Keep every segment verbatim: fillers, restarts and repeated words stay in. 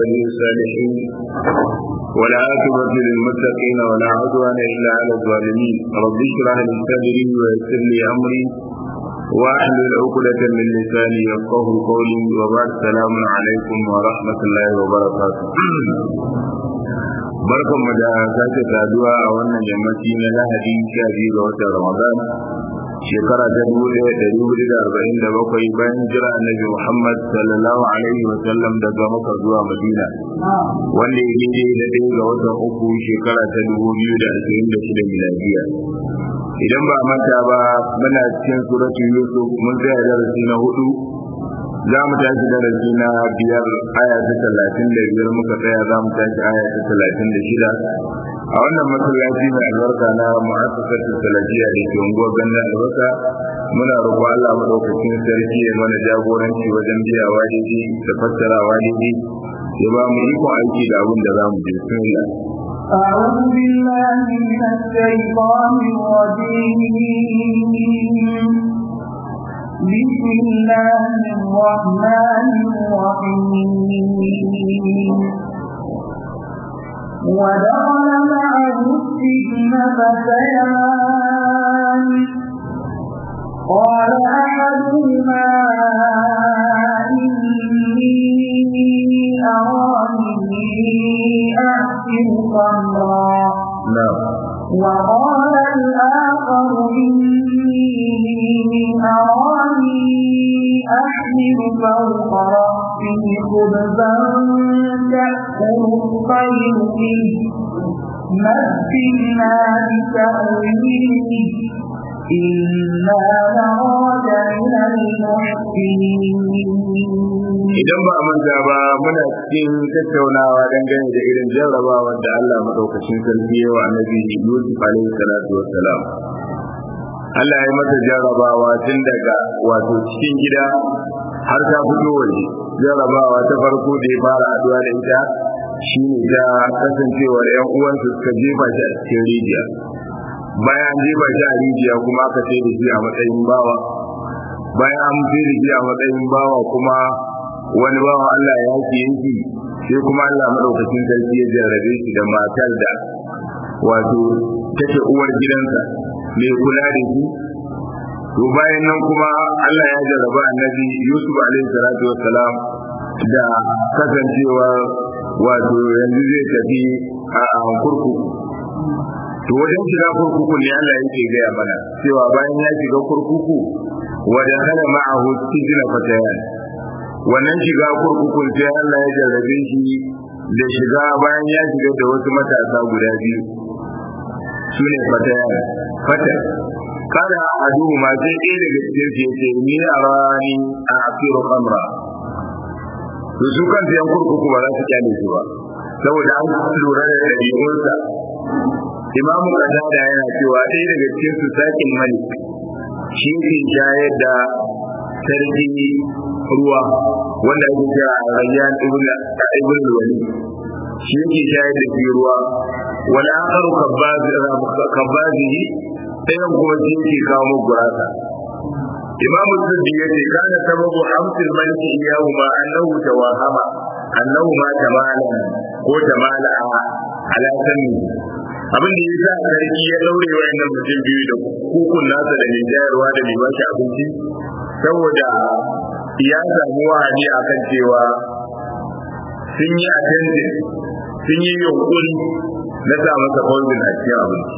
الصالحين والعاقبة للمتقين ولا عدوان إلا على الظالمين. رب اشرح لي صدري ويسر لي أمري واحلل عقدة من لساني يفقهوا قولي. وبعد السلام عليكم ورحمة الله وبركاته. barkan mu da sake saduwa a wannan yammaci na Lahadi sha biyu ga watan Ramadan shekara ta dubu ɗaya da ɗari hudu da arba'in da bakwai bayan jira annabi Muhammad sallallahu alaihi wa sallam daga Makka zuwa Madina, wanda ya daidai da ɗaya ga watan uku shekara ta dubu biyu da ashirin da shida miladiya. Idan ba manta ba, muna cikin suratul Yusuf, mun tsaya darasi na hudu, za mu tashi darasi na biyar aya ta talatin da biyar muka tsaya, za mu tashi aya ta talatin da shida a wannan masallaci mai albarka na mu'assasatul salafiyya da ke unguwar Gandun Albasa. Muna roƙo Allah madaukakin sarki ya mana jagoranci wajen biyawa daidai da fassarawa daidai, ya ba mu ikon aiki da abin da za mu je. Bismillah. أعوذ بالله من الشيطان الرجيم. بسم الله الرحمن الرحيم. ودخل معه السجن فتيان قال أحدهما إني أراني أعصر خمرا وقال الآخر إني أراني أحمل فوق رأسي خبزا تأكل الطير منه نبئنا بتأويله إنا نراك من المحسنين. Idan ba a manta ba, muna cikin tattaunawa dangane da irin jarrabawa da Allah madaukakin sarki ya wa annabi Yusuf alaihi salatu wassalam. Allah ya masa jarrabawa tun daga wato cikin gida har ta fito waje. Jarrabawa ta farko da ya fara haduwa da ita shine ta kasancewar ƴan uwansa suka jefa shi a cikin rijiya. Bayan jefa shi a rijiya kuma aka sai da shi a matsayin bawa. Bayan an sai da shi a matsayin bawa kuma wani bawa Allah ya yake yanki, sai kuma Allah madaukakin sarki ya jarrabe shi da matar da wato take uwar gidansa mai kula da shi. To bayan nan kuma Allah ya jarraba annabi Yusuf alaihi salatu wassalam da kasancewa wato yanzu zai tafi a kurkuku. To wajen shiga kurkuku ne Allah yake gaya mana cewa bayan ya shiga kurkuku wajen hana ma'ahu sijina fatayan, wannan shiga kurkukun sai Allah ya jarrabe shi da shiga bayan ya shiga da wasu matasa guda biyu, su ne fatayan fata kada a duhu ma sai ɗaya daga cikin su yace ni a rani a asiru khamra. To su kan yan kurkuku ba za su kyale su ba, saboda an lura da ɗabi'unsa. Imamu Qatada yana cewa ɗaya daga cikin su sakin malik shi ke shayar da sarki ruwa wanda ake kira Rayyan ibn ibn Wali, shi yake shayar da shi ruwa. Wala akharu kabbaz kabbazi ɗayan kuma shi yake kawo mu gurasa. Imamu Suddi yace kana sababu hamsil maliki iyahu ma annahu tawahama annahu ma tamala ko tamala ala sanni. Abin da ya sa sarki ya daure wayannan mutum biyu da kukun nasa da mai jayarwa da mai bashi abinci, saboda ya samu wahani akan cewa sun yi attending sun yi yunkuri na sa masa poison a cikin abinci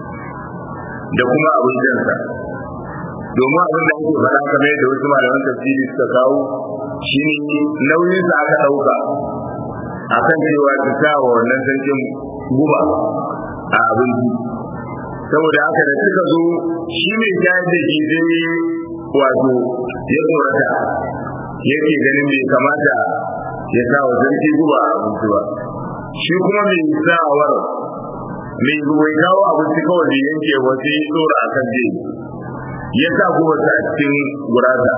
da kuma abincinsa. Domin abin da ake faɗa kamar yadda wasu malaman tafsiri suka kawo shi ne nauyinsa aka ɗauka akan cewa su sa wa wannan sarkin guba a abinci. Saboda haka da suka zo shi mai jayar da shi zai wato ya tsorata, yake ganin bai kamata ya sa wa sarki guba a abinci ba. Shi kuma mai sa'awar mai ruwai kawo abinci kawai da yanke wasu ya tsora a kan jini ya sa guba a cikin gurasa.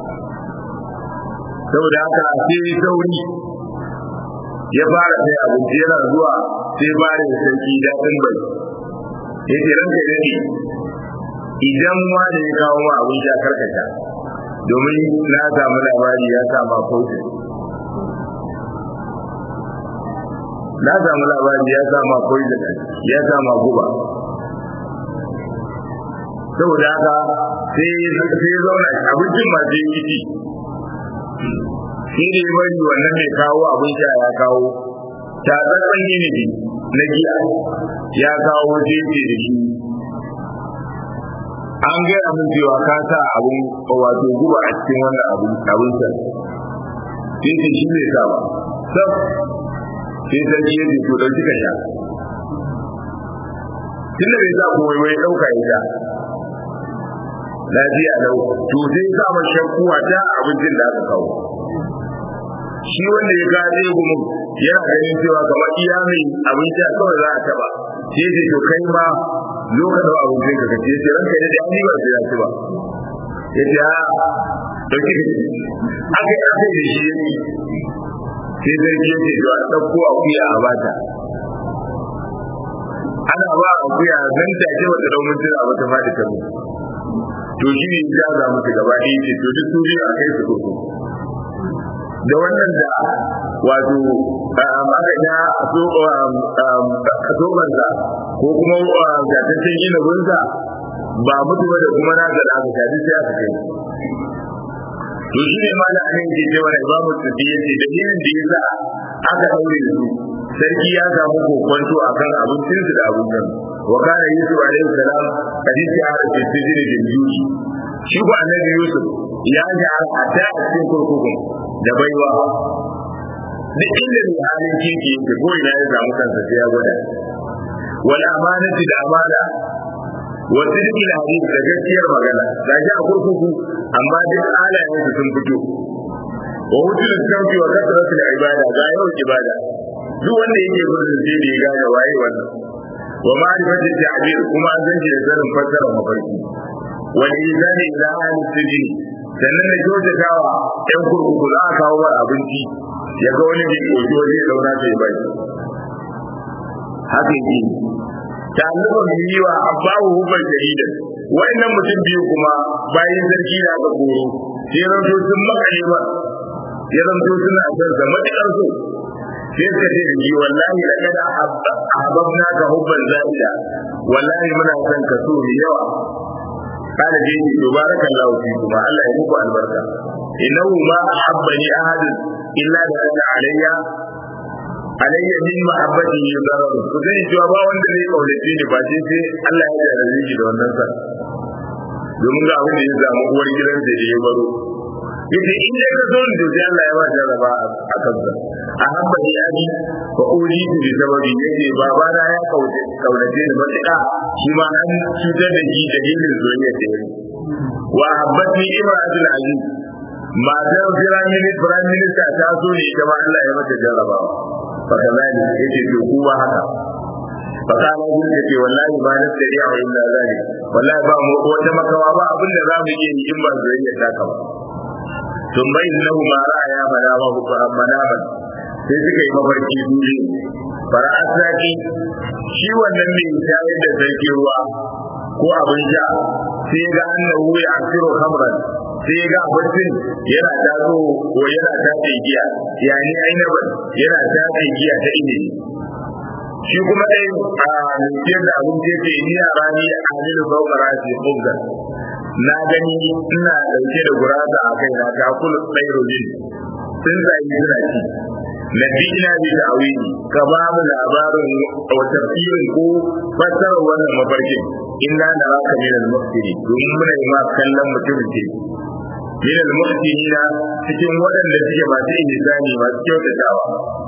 Saboda haka sai sauri ya fara sai abinci, yana zuwa sai bare da sarki daɗin bai yake ranka ya ne idan wani ya kawo ma abin sha karkata, domin na samu labari ya sama kotu na samu labari ya sa ma poison ya sa ma guba saboda haka sai sai zauna abincin ma sai kici shi ne bari wannan mai kawo abin sha ya kawo ta tsantsan yini na giya ya kawo sai ce da shi an gaya min cewa ka sa abin wato guba a cikin wannan abin abin sa sai ce shi ne sa ba sab sai sarki ya ce to dauki ka sha tun da bai sa ko wai dauka ya sha lafiya lau to sai sa ma shakkuwa ta abincin da aka kawo shi wanda ya gaje gumin yana ganin cewa kamar iya mai abinci a kawai za a taba sai ce to kai ma zo ka dawo abincin ka kace sai ranka da dani ba sai ya ci ba yace a dauki aka aka da shi sai dai yace to a dauko akuya a bata ana ba akuya dan take wata dau mutun a wata fadi ta mu to shi ne ya ga mutu gaba ɗaya ce to duk turi a kai su koko da wannan da wato aka ja a sobansa ko kuma gataccen inabinsa ba mutu ba da kuma nasa da aka shafi sai aka kai to shi ne ma da aka yi cewa da imamu tsibbi ya ce da yin da ya sa aka daure su sarki ya samu kokonto a kan abincinsu da abincin wa kana yusuf alaihi salam hadisi a da sijiri da juji shi ko annabi yusuf ya ga a ta cikin kurkukun da baiwa duk inda ne halin kinki yake ko ina ya samu kansa sai ya gwada wal amanati da amana wa sidqi al hadith da gaskiyar magana da shi a kurkuku amma duk halayen su sun fito wa hujjul tawfi wa kasrat al ibada ga yau ibada duk wanda yake gurin sai da ya gane waye wannan wa ma'rifati ta'bir kuma an zanci da zarin fassara mafarki wal izani ila ahli sijni sannan da kyautatawa ɗan kurkuku za a kawo wa abinci ya ga wani mai koki waje zauna sai bai haka yi ta annaban biyu wa abbahu hubban shahida wannan mutum biyu kuma bayan sarki da aka koro sai ranto sun makale ba ya ranto suna son sa matukar so sai suka ce da shi wallahi da kada ahbabna ka hubban za'ida wallahi muna son ka so mai yawa kana ji ni barakallahu fikum Allah ya muku albarka innahu ma ahabbani ahad illa da kana alayya alayya min mahabbati yudarar ku zai cewa ba wanda zai kaulace ni ba sai Allah ya yarda shi da wannan sa domin ga abin da ya samu uwar gidan da ya baro yace in dai ka zo da sai Allah ya ba da raba a kansa ahabbani abi fa ulidu bi sababi yace baba na ya kaulace kaulace ni matuƙa shi ma an cutar da shi da dalilin zuriya ta yi wa habbatni imratul aziz matar firamin firamin ta ta so ne ita ma Allah ya mata jarrabawa fa kazali yace to kuma haka fa kana gun yace wallahi ba na tsari a inda zai wallahi ba mu wata makawa ba abin da zamu yi in ba zuriya ta ka ba tun bai lahu ma ra'aya malama ku manaban sai suka yi mafarki dole fara asaki shi wannan mai shayar da sarki ruwa ko abin sha sai ga annahu ya asiru khamran sai ga abincin yana tazo ko yana tace giya yani ainaban yana tace giya ta ine shi kuma dai a nufiyar da abin da yake ni a rani a halilu saukara ce kubza na gani ina dauke da gurasa a kai na ta kula tsairo ne sun zai suna ci nabiyina bi ta'wili ka ba mu labarin wa tafsirin ko fassarar wannan mafarkin inna naraka min al-muhsinin domin muna yi ma kallon mutum ce min al-muhsinina cikin waɗanda suke masu ihsani masu kyautatawa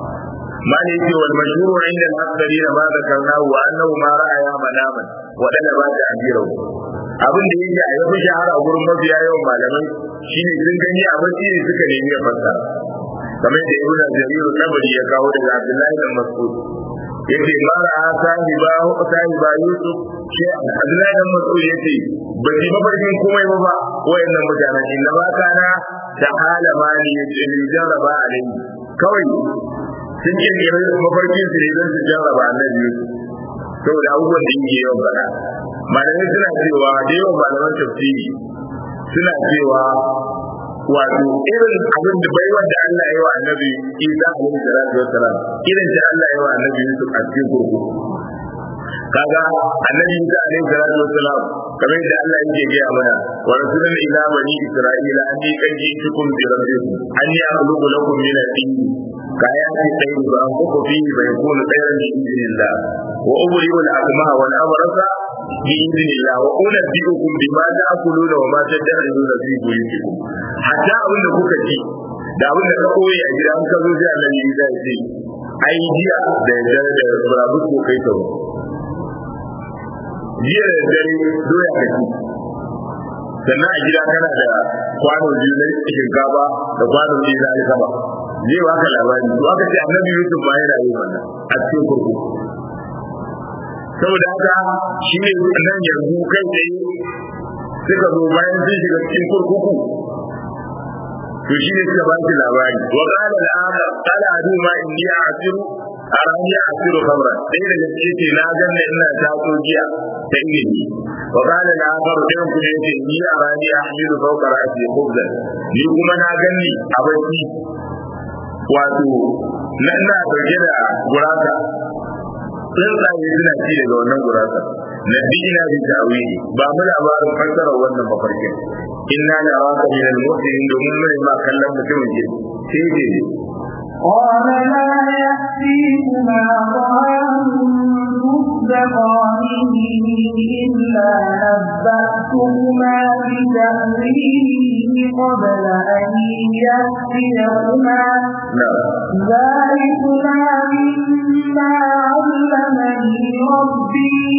mali ce wal mashhur inda al-akthari ma zakarnahu wa annahu ma ra'aya manaman wadanda ba ta ajira abin da yake a yafi shahara a gurin mafiya yawan malamai shine sun gani a basiri suka nemi ya fassara kamar da ibnu jarir tabari ya kawo daga Abdullahi bin Mas'ud yace mara sahiba sahiba Yusuf shi Abdullahi bin Mas'ud yace ba ji mafarkin komai ba ba wayannan mutanen inda ba kana da hala mali yace ni jaraba alai kawai sun ce ne mafarkin su ne don su jaraba annabi Yusuf saboda abubuwan da yake yawan faɗa malamai suna cewa da yawan malaman tafsiri suna cewa wato irin abin da bai wanda Allah ya yi wa annabi Isa alaihi salatu wassalam irin da Allah ya yi wa annabi Yusuf a cikin kurkuku kaga annabi Isa alaihi salatu wassalam kamar da Allah yake gaya mana wa rasulun ila bani isra'ila anni kan ji'tukum bi rabbikum anni akhluqu lakum min al-tin kayati tayyib wa anfuqu fihi fa yakunu khayran bi idhnillah wa ubri'u al-akmaha wal abrasa bi idhnillah wa unabbi'ukum bima ta'kuluna wa ma tad'una fi buyutikum hatta abin da kuka ji da abin da ka koyi a gida an ka zo sai annabi Isa ya ce ai jiya da da da rabu ko kai ka jiya da dare doya ka ci sannan a gida kana da kwano biyu na shinkafa da kwano biyu na alkama zai baka labari to aka ce annabi Yusuf ma yana yin wannan a cikin kurkuku saboda haka shi ne nan yanzu kai tsaye suka zo bayan sun shiga cikin kurkuku to shi ne suka ba shi labari wa qala al-akhar qala adu ma inni a'siru arani a'siru khamra dai daga cikin na ganna ina ta jiya ta ingiji wa qala al-akhar dan kuma yace ni arani ahmilu fawqa ra'si khubza ni kuma na ganni a baki wato na ina dauke da gurasa tsuntsaye suna ci daga wannan gurasa na dina bi ta'wili ba mu labarin fassara wannan mafarkin inna la raka min al-mu'minin domin mai ma kallon mutumin ke sai dai قال لا يأتيكما طعام ترزقانه إلا نبأتكما بتأويله قبل أن يأتيكما ذلكما مما علمني ربي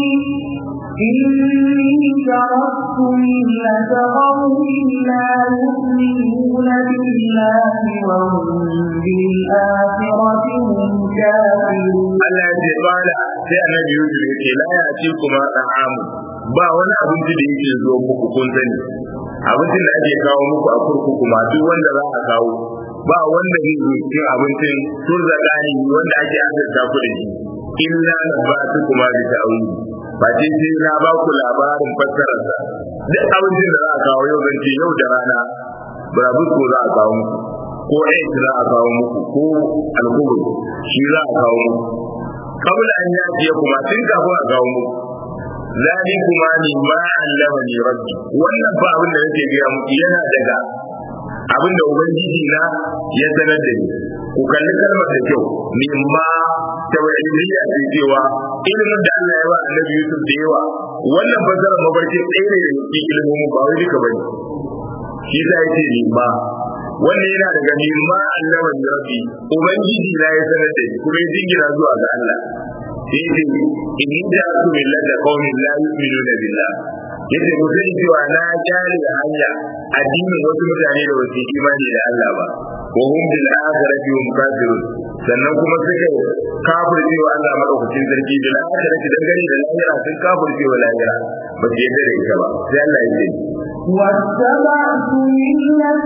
إني تركت ملة قوم لا يؤمنون بالله وهم بالآخرة هم كافرون. الذي قال sai annabi Yusuf yake la ya ci kuma da'amu ba wani abinci da yake zo muku kun sani abincin da ake kawo muku a kurkuku ma duk wanda za a kawo ba wanda zai zo cikin abincin turzaqani wanda ake azurta ku da shi illa nabatu kuma bi ta'awili ba ce sai na ba ku labarin fassararsa duk abincin da za a kawo yau zan ce yau da rana burabus ko za a kawo muku ko aiki za a kawo muku ko alkubur shi za a kawo muku kabla an yaji kuma tun kafin a kawo muku zali kuma ni ma allama ni rabbi wannan ba abin da nake gaya muku yana daga abin da ubangiji na ya sanar da ni ku kalli kalmar da kyau mimma tawhidiyya ce cewa ilimin da Allah ya ba annabi Yusuf da yawa wannan fasara mabarkin ɗaya ne da cikin ilimin ba wai duka bane shi da yake mimma wannan yana daga mimma Allah wa rabbi ubangiji na ya sanar da ni kuma ya dingira zuwa ga Allah sai ce in da su millata qaumin la yu'minuna billah yace mu sani cewa na jari da hanya addinin wasu mutane da wasu imani da Allah ba wa hum bil akhirati hum kafirun sannan kuma suka kafirce wa Allah madaukakin sarki bil akhirati dangane da lahira sun kafirce wa lahira ba su yadda da ita ba sai Allah ya ce واتبعت ملة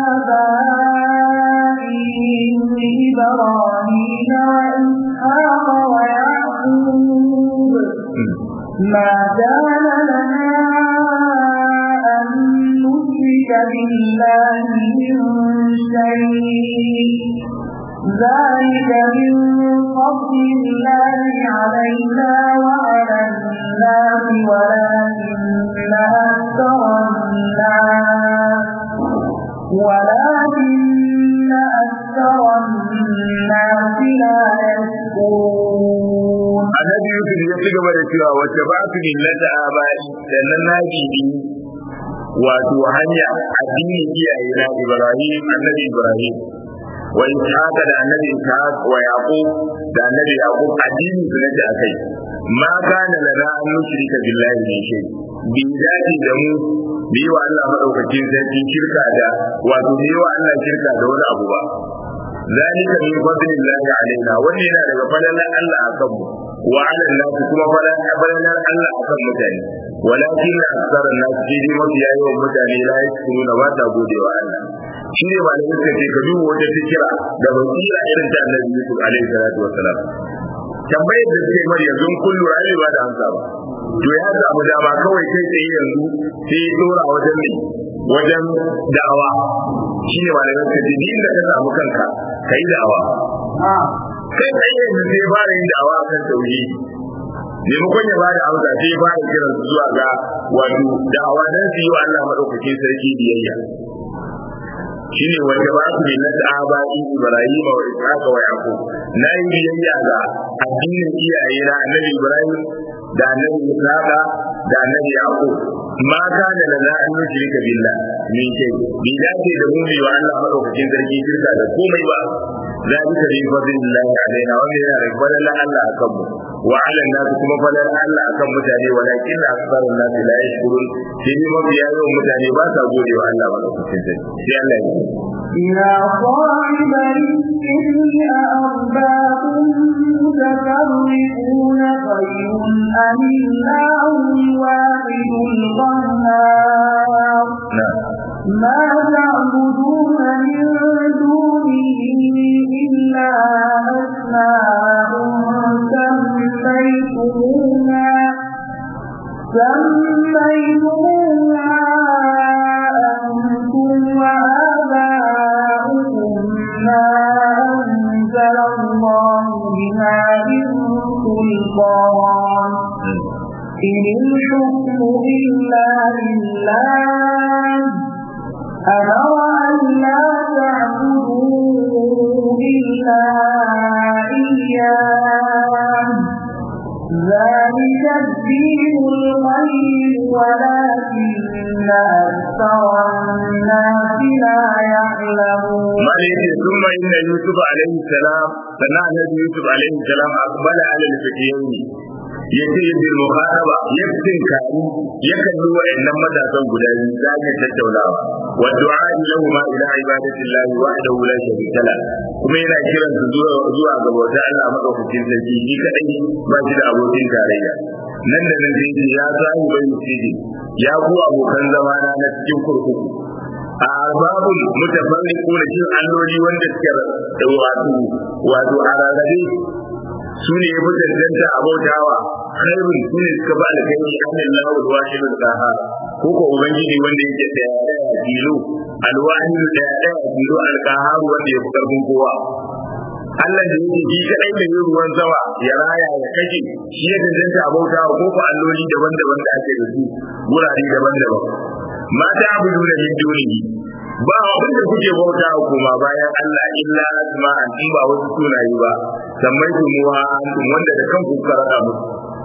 آبائي إبراهيم وإسحاق ويعقوب ما كان لنا أن نشرك بالله من شيء ذلك من فضل الله علينا وعلى الناس ولكن أكثر الناس ولكن أكثر الناس لا يشكرون. النبي يوسف يتجب الرسول واتبعت ملة آبائي لأن ناجي wato hanya addini iyaye na Ibrahim annabi Ibrahim wa Ishaq da annabi Ishaq wa Yaqub da annabi Yaqub addini su ne akai ma kana lana an nushrika billahi min shay bi dadi da mu bi wa Allah madaukakin sarki shirka da wato bi wa Allah shirka da wani abu ba zalika min fadlillahi alaina wannan yana daga fadalan Allah akan mu wa ala nas kuma fadalan Allah akan mutane walakin aksarun nas jidi mafi yawan mutane la yashkuruna ba ta godewa Allah shi ne ba da suka ce ka duba wata fikira da basira irin ta Annabi Yusuf alaihi salatu wassalam tambayar da suke mar yanzu kullu ai ba da amsa ba to ya samu dama kawai kai tsaye yanzu sai ya dora wajen ne wajen da'awa shine malamin ka ji inda ka samu kanka kai da'awa kai kai yanzu sai fara yin da'awa kan tauhidi maimakon ya bada amsa sai fara kiran su zuwa ga wato da'awa dan su yi wa Allah madaukakin sarki biyayya shine wanda ba su na sahaba Ibrahim wa Ishaq wa Yaqub na yi biyayya ga addinin iyaye na Annabi Ibrahim da Annabi Ishaq da Annabi Yaqub ma kana lana an yushrika billah min shay bi dace da mu wa Allah madaukakin sarki shirka da komai ba zalika bi fadlillahi alaina wa min rabbil Allah akan mu wa ala nas kuma fadlan Allah akan mutane walakin aktharun nas la yashkurun shi ne mabiya yawan mutane ba sa gode wa Allah madaukakin sarki sai Allah ya يا صاحب السر أأرباب متفرقون خير أم الله الواحد القهار ما تعبدون من دونه إلا أسماء سميتموها سميتموها أنتم وآباؤكم ما أنزل الله بها من سلطان إن الحكم إلا لله أمر أن لا تعبدوا إلا إياه ذلك الدين القيم ولكن أكثر الناس لا يعلمون. ثم إن يوسف عليه السلام سمع النبي يوسف عليه السلام أقبل على الفتيين يسير بالمخاطبة يفتن كارو يكلوا إنما متاسا قدام ذلك التولاوة والدعاء لهما إلى عبادة الله وحده لا شريك له كما إلى كيران زوا زوا غبوتا الله مدوكين سركي shi kadai ba shi da abokin tarayya nan da nan sai ya zai bai sidi ya ku abokan zama na na cikin kurkuku a babul mutafarriqu da cikin alloli wanda suke da wato wato ararabe su ne ya fi cancanta a bautawa khairun su ne suka ba da kai annin lawul wahidul qahar ko ko ubangiji wanda yake daya daya tilo alwahid daya daya tilo alqahar wanda ya fi karfin kowa Allah da yake shi kadai da yin ruwan sama ya raya ya kashe shi ya cancanta a bautawa ko ko alloli daban-daban da ake da su wurare daban-daban mata abudu da min dunihi ba abin da kuke bauta kuma bayan Allah illa asma'an in ba wasu sunaye ba sammai tumuwa antum wanda da kanku kuka rada musu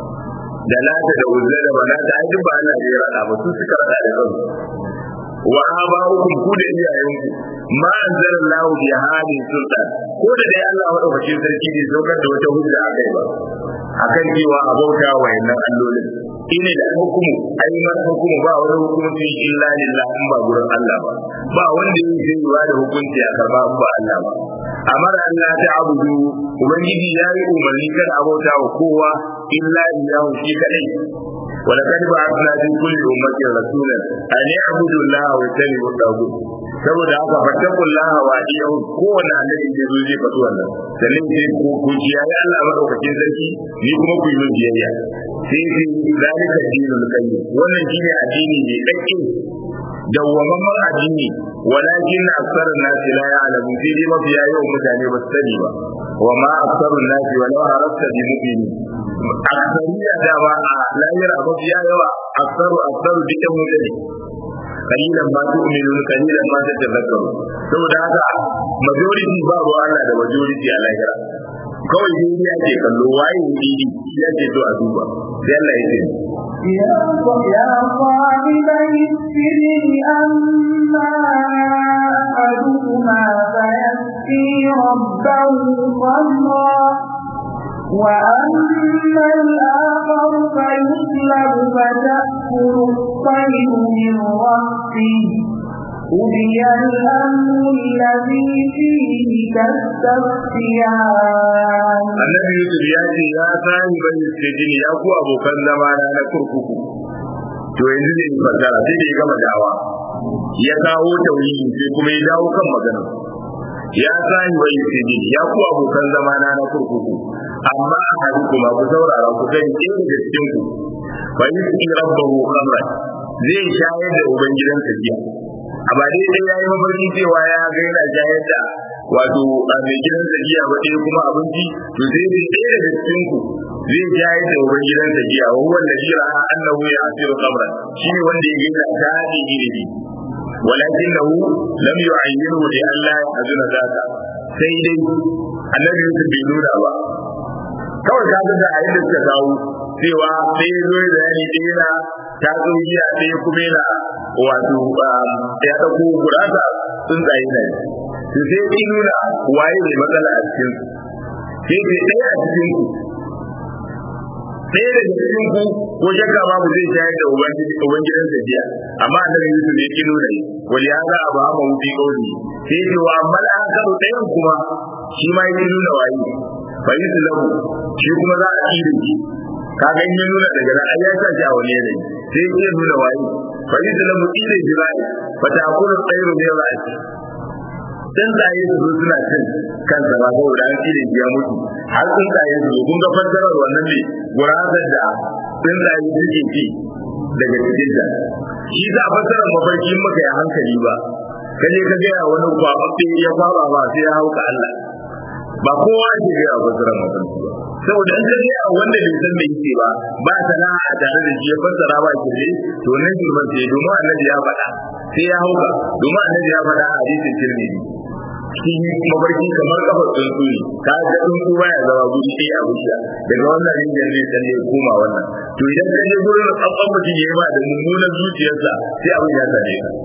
da lata da uzza da banata ai duk ba Allah ya rada ba su suka rada da kansu wa aba'ukum ku da iyayenku ma anzalallahu bi hadin sultan ko da dai Allah madaukakin sarki bai saukar da wata hujja a kai ba akan cewa a bauta wa yannan allolin ine da hukumu ai ma hukumu ba wani hukunci illa lillah in ba gurin Allah ba ba wanda yake yiwa da hukunci a karba in ba Allah ba amara Allah ta abudu ubangiji ya yi umarni kan abauta wa kowa illa illahu shi kadai ولقد بعثنا في كل أمة رسولا أن يعبدوا الله واجتنبوا الطاغوت saboda haka fattakullaha wa adiyahu kowanne annabi da zo zai faɗi wannan sannan sai ku ku kiyaye Allah madaukakin sarki ni kuma ku yi min biyayya sai sai zalika dinul qayyim wannan shine addini ne dakke dawwamamman addini walakin aksarun nasi la ya'lamu sai dai mafiya yawan mutane ba su sani ba wa ma aksarun nasi wa law harasta bi mu'minin aksariya da ba a lahira mafiya yawa aksaru aksaru dukkan mutane kalilan ma tu'minun kalilan ma tatadhakkaru saboda haka majority ba ruwa Allah da majority a lahira kawai dai ya ce kallo waye didi ya ce to a duba sai Allah ya ce ya ya qalibai sirri amma aduma fayasfi rabbahu qamra وأما الآخر فيسلب فتأكل الطير من رأسه قضي الأمر الذي فيه تستفتيان. النبي يوسف ياتي يا صاحب السجن يا أبو أبو كنزمانا نكرككم. to yanzu ne fasara sai da ya gama dawa ya kawo tauhidi sai kuma ya dawo kan magana ya sani bai siji ya ku abokan zamana na kurkuku amma a hadu kuma ku saurara ku sani ɗaya da cikin ku fa yi rabbahu khamra zai shayar da ubangidansa giya amma dai dai yayi mafarki cewa ya ga yana jayar da wato a mai gidan sa giya ba dai kuma abinci to zai ji ɗaya daga cikin ku zai jayar da uban gidan sa giya wa wanda jira annahu ya asiru qabra shine wanda ya ga ta hadi ne ولكنه لم يعينه لئلا يحزن ذاك sai dai annabi Yusuf bai nuna ba kawai ka ga a yadda suka kawo cewa sai zo da yani dina ta zo giya sai kuma yana wato ya dauko gurasa sun tsaye ne to sai ki nuna waye ne matsala a cikin sai ke ɗaya a cikin ku ɗaya daga cikin ku ko shakka babu zai shayar da ubangidan sa jiya amma annabi Yusuf ya ki nuna wali hada abu amma wufi kauli sai ce wa amma da aka karo ɗayan kuma shi ma ya nuna waye fa yi lahu shi kuma za a kire shi kaga in ya nuna daga nan ai ya sa shi a wani yanayi sai ya nuna waye fa yi lahu kire jirai fa ta kullu tsayru bi ra'si dan tsaye su suna cin kansa ba ko da an kire ya mutu har sun tsaye su kun ga fassarar wannan ne gurasar da sun tsaye suke ci daga cikin ta shi za a fassarar mafarki maka ya hankali ba kaje ka ga wani kwababbe ya fara ba sai ya hauka Allah ba kowa ke ga fassarar mafarki ba saboda in kaje a wanda bai san me yake ba ba sana'a tare da shi ya fassara ba ke ne to nan girman sai domin annabi ya faɗa sai ya hauka domin annabi ya faɗa a hadisin Tirmidhi shi mafarki kamar kafar tsuntsu ne ka ga tsuntsu baya zama guri ɗaya a wuciya daga wannan rinjin ne sai ya koma wannan to idan ka je gurin tsabban mutum ya yi ba da mummunan zuciyarsa sai abin ya same ka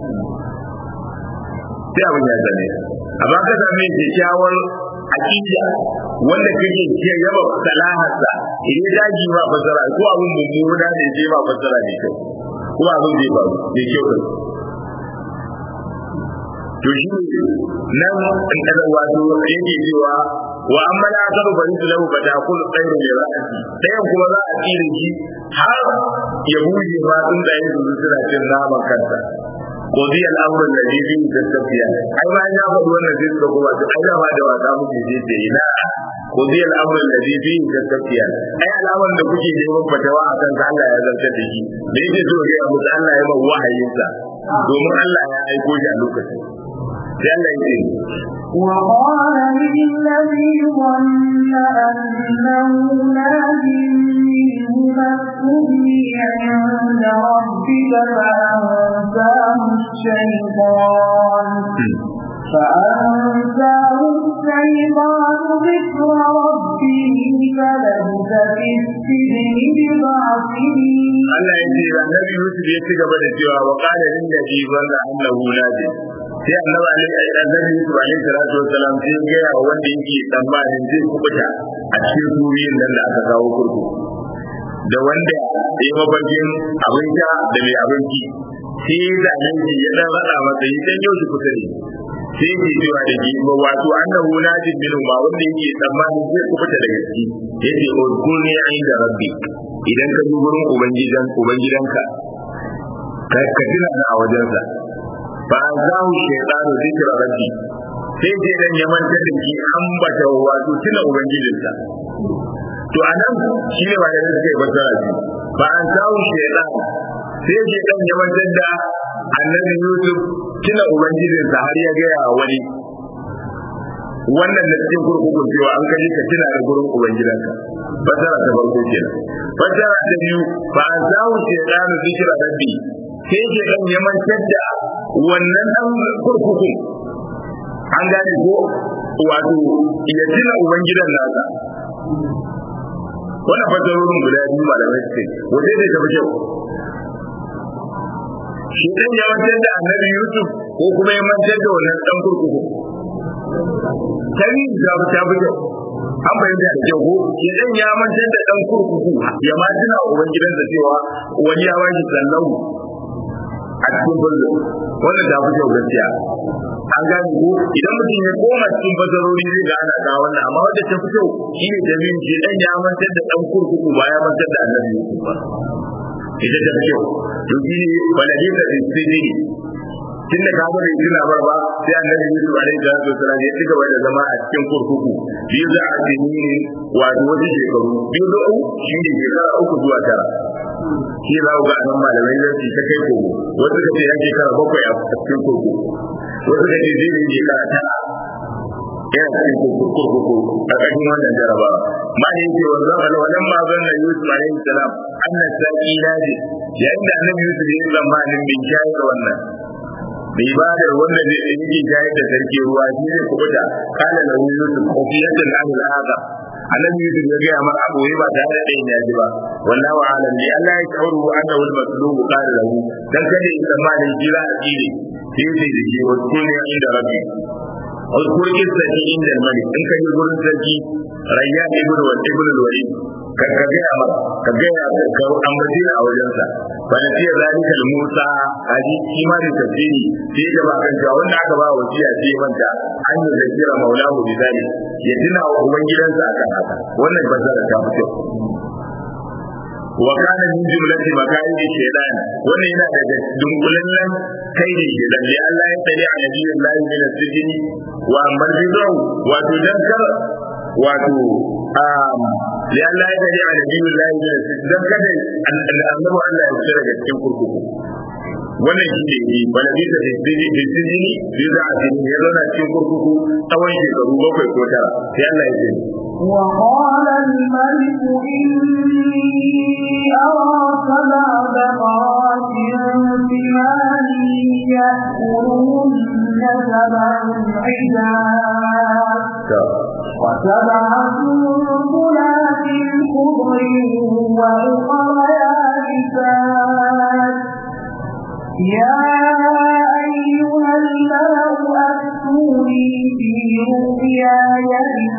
sai abin ya same ka amma ka same kyakkyawar aqida wanda kake ce yaba salaharsa idan daji ba fasara ko abin mummuna ne sai ba fasara ne kyau kuma abin zai faru ne kyau to shi nan in kada wato yake cewa wa amma la tabu bari su lahu fa taqul khairu li ra'si dayan kuma za a tsire shi har ya buje ba tun da yin su suna cin naman kansa ko di al'amru alladhi fi tasafiya ai ba ya faɗi wannan sai suka kuma su ai ba da wata muke je ce ina ko di al'amru alladhi fi tasafiya ai al'amuran da kuke neman fatawa akan sa Allah ya zartar da shi da yake so ya mutu Allah ya ba wahayinsa domin Allah ya aiko shi a lokacin وقال للذي ظن أنه ناج منه اذكرني عند ربك فأنساه الشيطان فأنساه الشيطان ذكر ربه فلبث في السجن بضع سنين. Allah ya ce annabi Yusuf ya ci gaba da cewa wa qala lil ladhi dhanna annahu nadi sai annabi alaihi annabi Yusuf alaihi salatu wassalam sai ya ga wanda yake tsammanin zai kubuta a cikin suriyin nan da aka kawo kurku da wanda ya mafarkin abinci da mai abinci sai da annabi ya dan rada masa yi dan yau shi kusa ne sai ke cewa da ji ba wato annahu nadi bin ma wanda yake tsammanin zai kubuta daga ciki yace urkuni inda rabbi idan ka dubi gurin ubangidan ubangidanka ka ka tuna a wajensa ba zahu shaytanu zikra rabbi sai je dan ya manta da shi ambata wato tuna ubangijinsa to anan shi ne ba da suke fassara shi ba an zahu shaytan sai je dan ya manta da annabi Yusuf tuna ubangijinsa har ya ga ya wani wannan da cikin kurkukun cewa an kaji ka tuna da gurin ubangidanka fasara ta farko kenan fasara ta biyu fa zawu shaytanu zikra rabbi sai ke dan ya mantar da wannan dan kurkukun an gane ko wato ya tuna ubangidan nasa wannan fasarorin guda biyu malamai suke wanda zai tafi kyau shi dan ya mantar da annabi Yusuf ko kuma ya mantar da wannan dan kurkukun tani da ta bude an bayyana da kyau ko idan ya manta da dan kurkuku ya ma tuna uban gidansa cewa wani ya bashi sallahu a cikin bullo wannan da bude gaskiya an gane ko idan mutum ya koma cikin bazarori zai ga ana ka wannan amma wanda ta fito shine da bin shi dan ya manta da dan kurkuku ba ya manta da annabi Yusuf ba ita ta fito to shine baladi da sirri tun da kaga bai tuna bar ba sai annabi Yusuf alaihi salatu wasallam ya cigaba da zama a cikin kurkuku biyu za a ce ni wato wata shekaru biyu da uku shi ne shekara uku zuwa tara shi za ku ga nan malamai zai ci ta kai kogo wasu ka ce ya shekara bakwai a cikin kogo wasu ka ce zai yi shekara tara yana cikin kurkuku a ƙarƙashin wannan jarabawa ma ne yake wanzu a wannan ma zan na Yusuf alaihi salam annan saki laji yayin da annabi Yusuf ya yi zamanin bin shayar da wannan da ibadar wanda zai yi shayar da sarki ruwa shi zai kubuta kana da Yusuf khufiyatan anil hada annabi Yusuf ya ga mar abu ba tare da ɗayan yaji ba wallahu alam li Allah ya kauru annahu al-matlub qala lahu dan kada ya zamanin jira a jire sai sai da shi wasu ne inda rabbi اذكر قصة عند الملك إن كان يقول سجي ريان ابن والابن الوليد كجاء أمر كجاء أمرين أو جنسا فنسي ذلك الموسى هذه كمان تفسيري في جماعة كنجاون عقبا وسيا في منجا أن يذكر مولاه بذلك يتنا ومن جنسا كان هذا وانا بزر كافته وكان من جملة مكائد الشيطان وانا هنا دنقلنا كيد الشيطان لأن لا يطلع نبي الله من السجن وأما البدع وتذكر وتو آم لأن لا يطلع نبي الله من السجن ذكر أن الأمر أن لا يشترك في كركوك wannan shi ne balabi da sijini yuza a cikin ya zauna cikin kurkuku tsawon shekaru bakwai ko tara sai Allah ya ce وقال الملك إني أرى سبع بقرات ثمان يأكلهن سبع عجاف وسبع سنبلات خضر وأخر يابسات يا أيها الملأ أفتوني في رؤياي إن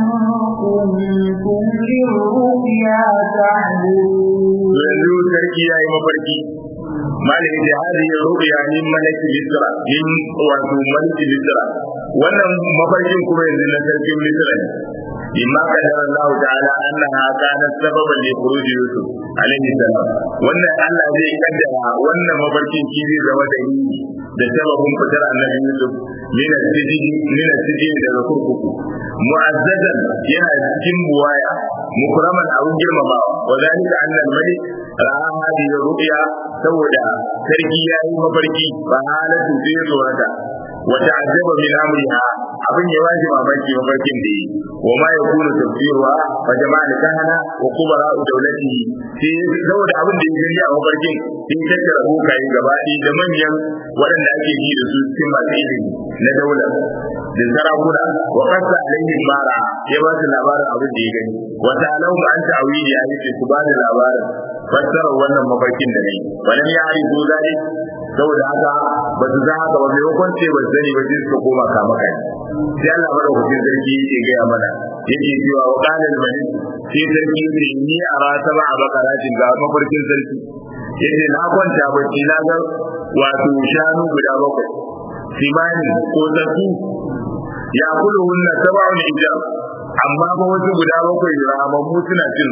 كنتم للرؤيا تعبدون. yanzu sarki ya yi mafarki malin da hadi ya ru'ya min malaki misra min wato malaki misra wannan mafarkin kuma yanzu na sarkin misra ne imma kadara Allah ta'ala annaha kanat sababan li khuruj Yusuf alaihi salam wannan Allah zai kaddara wannan mafarkin shi zai zama dalili da sababin fitar annabi Yusuf min as-sijin min as-sijin daga kurkuku mu'azzadan yana cikin buwaya mukraman abun girmamawa wa zalika anna al-malik ra'a hadhihi ru'ya saboda sarki yayi mafarki fa halatu zai zo haka wa ta'azzaba min amriha abin ya waje mamaki mafarkin da yi wa ma yakunu tafsiruha fa jama'al kahana wa kubara dawlatihi sai saboda abin da ya gani a mafarkin sai tattara bokaye gaba da manyan waɗanda ake ji da su cikin masu ilimi na daula da sarakuna wa qassa alayhi mara ya ba su labarin abin da ya gani wa ta'alau an ta'wili ya ce su ba da labarin fassara wannan mafarkin da ne wannan ya arifu zalik saboda haka ba su za haka ba mai hukunce ba sani ba sai suka koma kama kai sai Allah mara hukun sarki yake gaya mana yake cewa wa qalal malik sai sarki ne ni a rata ba a bakaratin ga mafarkin sarki yace na kwanta bacci na ga wato shanu guda bakwai simani ko sarki ya kulu hunna sab'un ijab amma ba wasu guda bakwai ramammu suna cin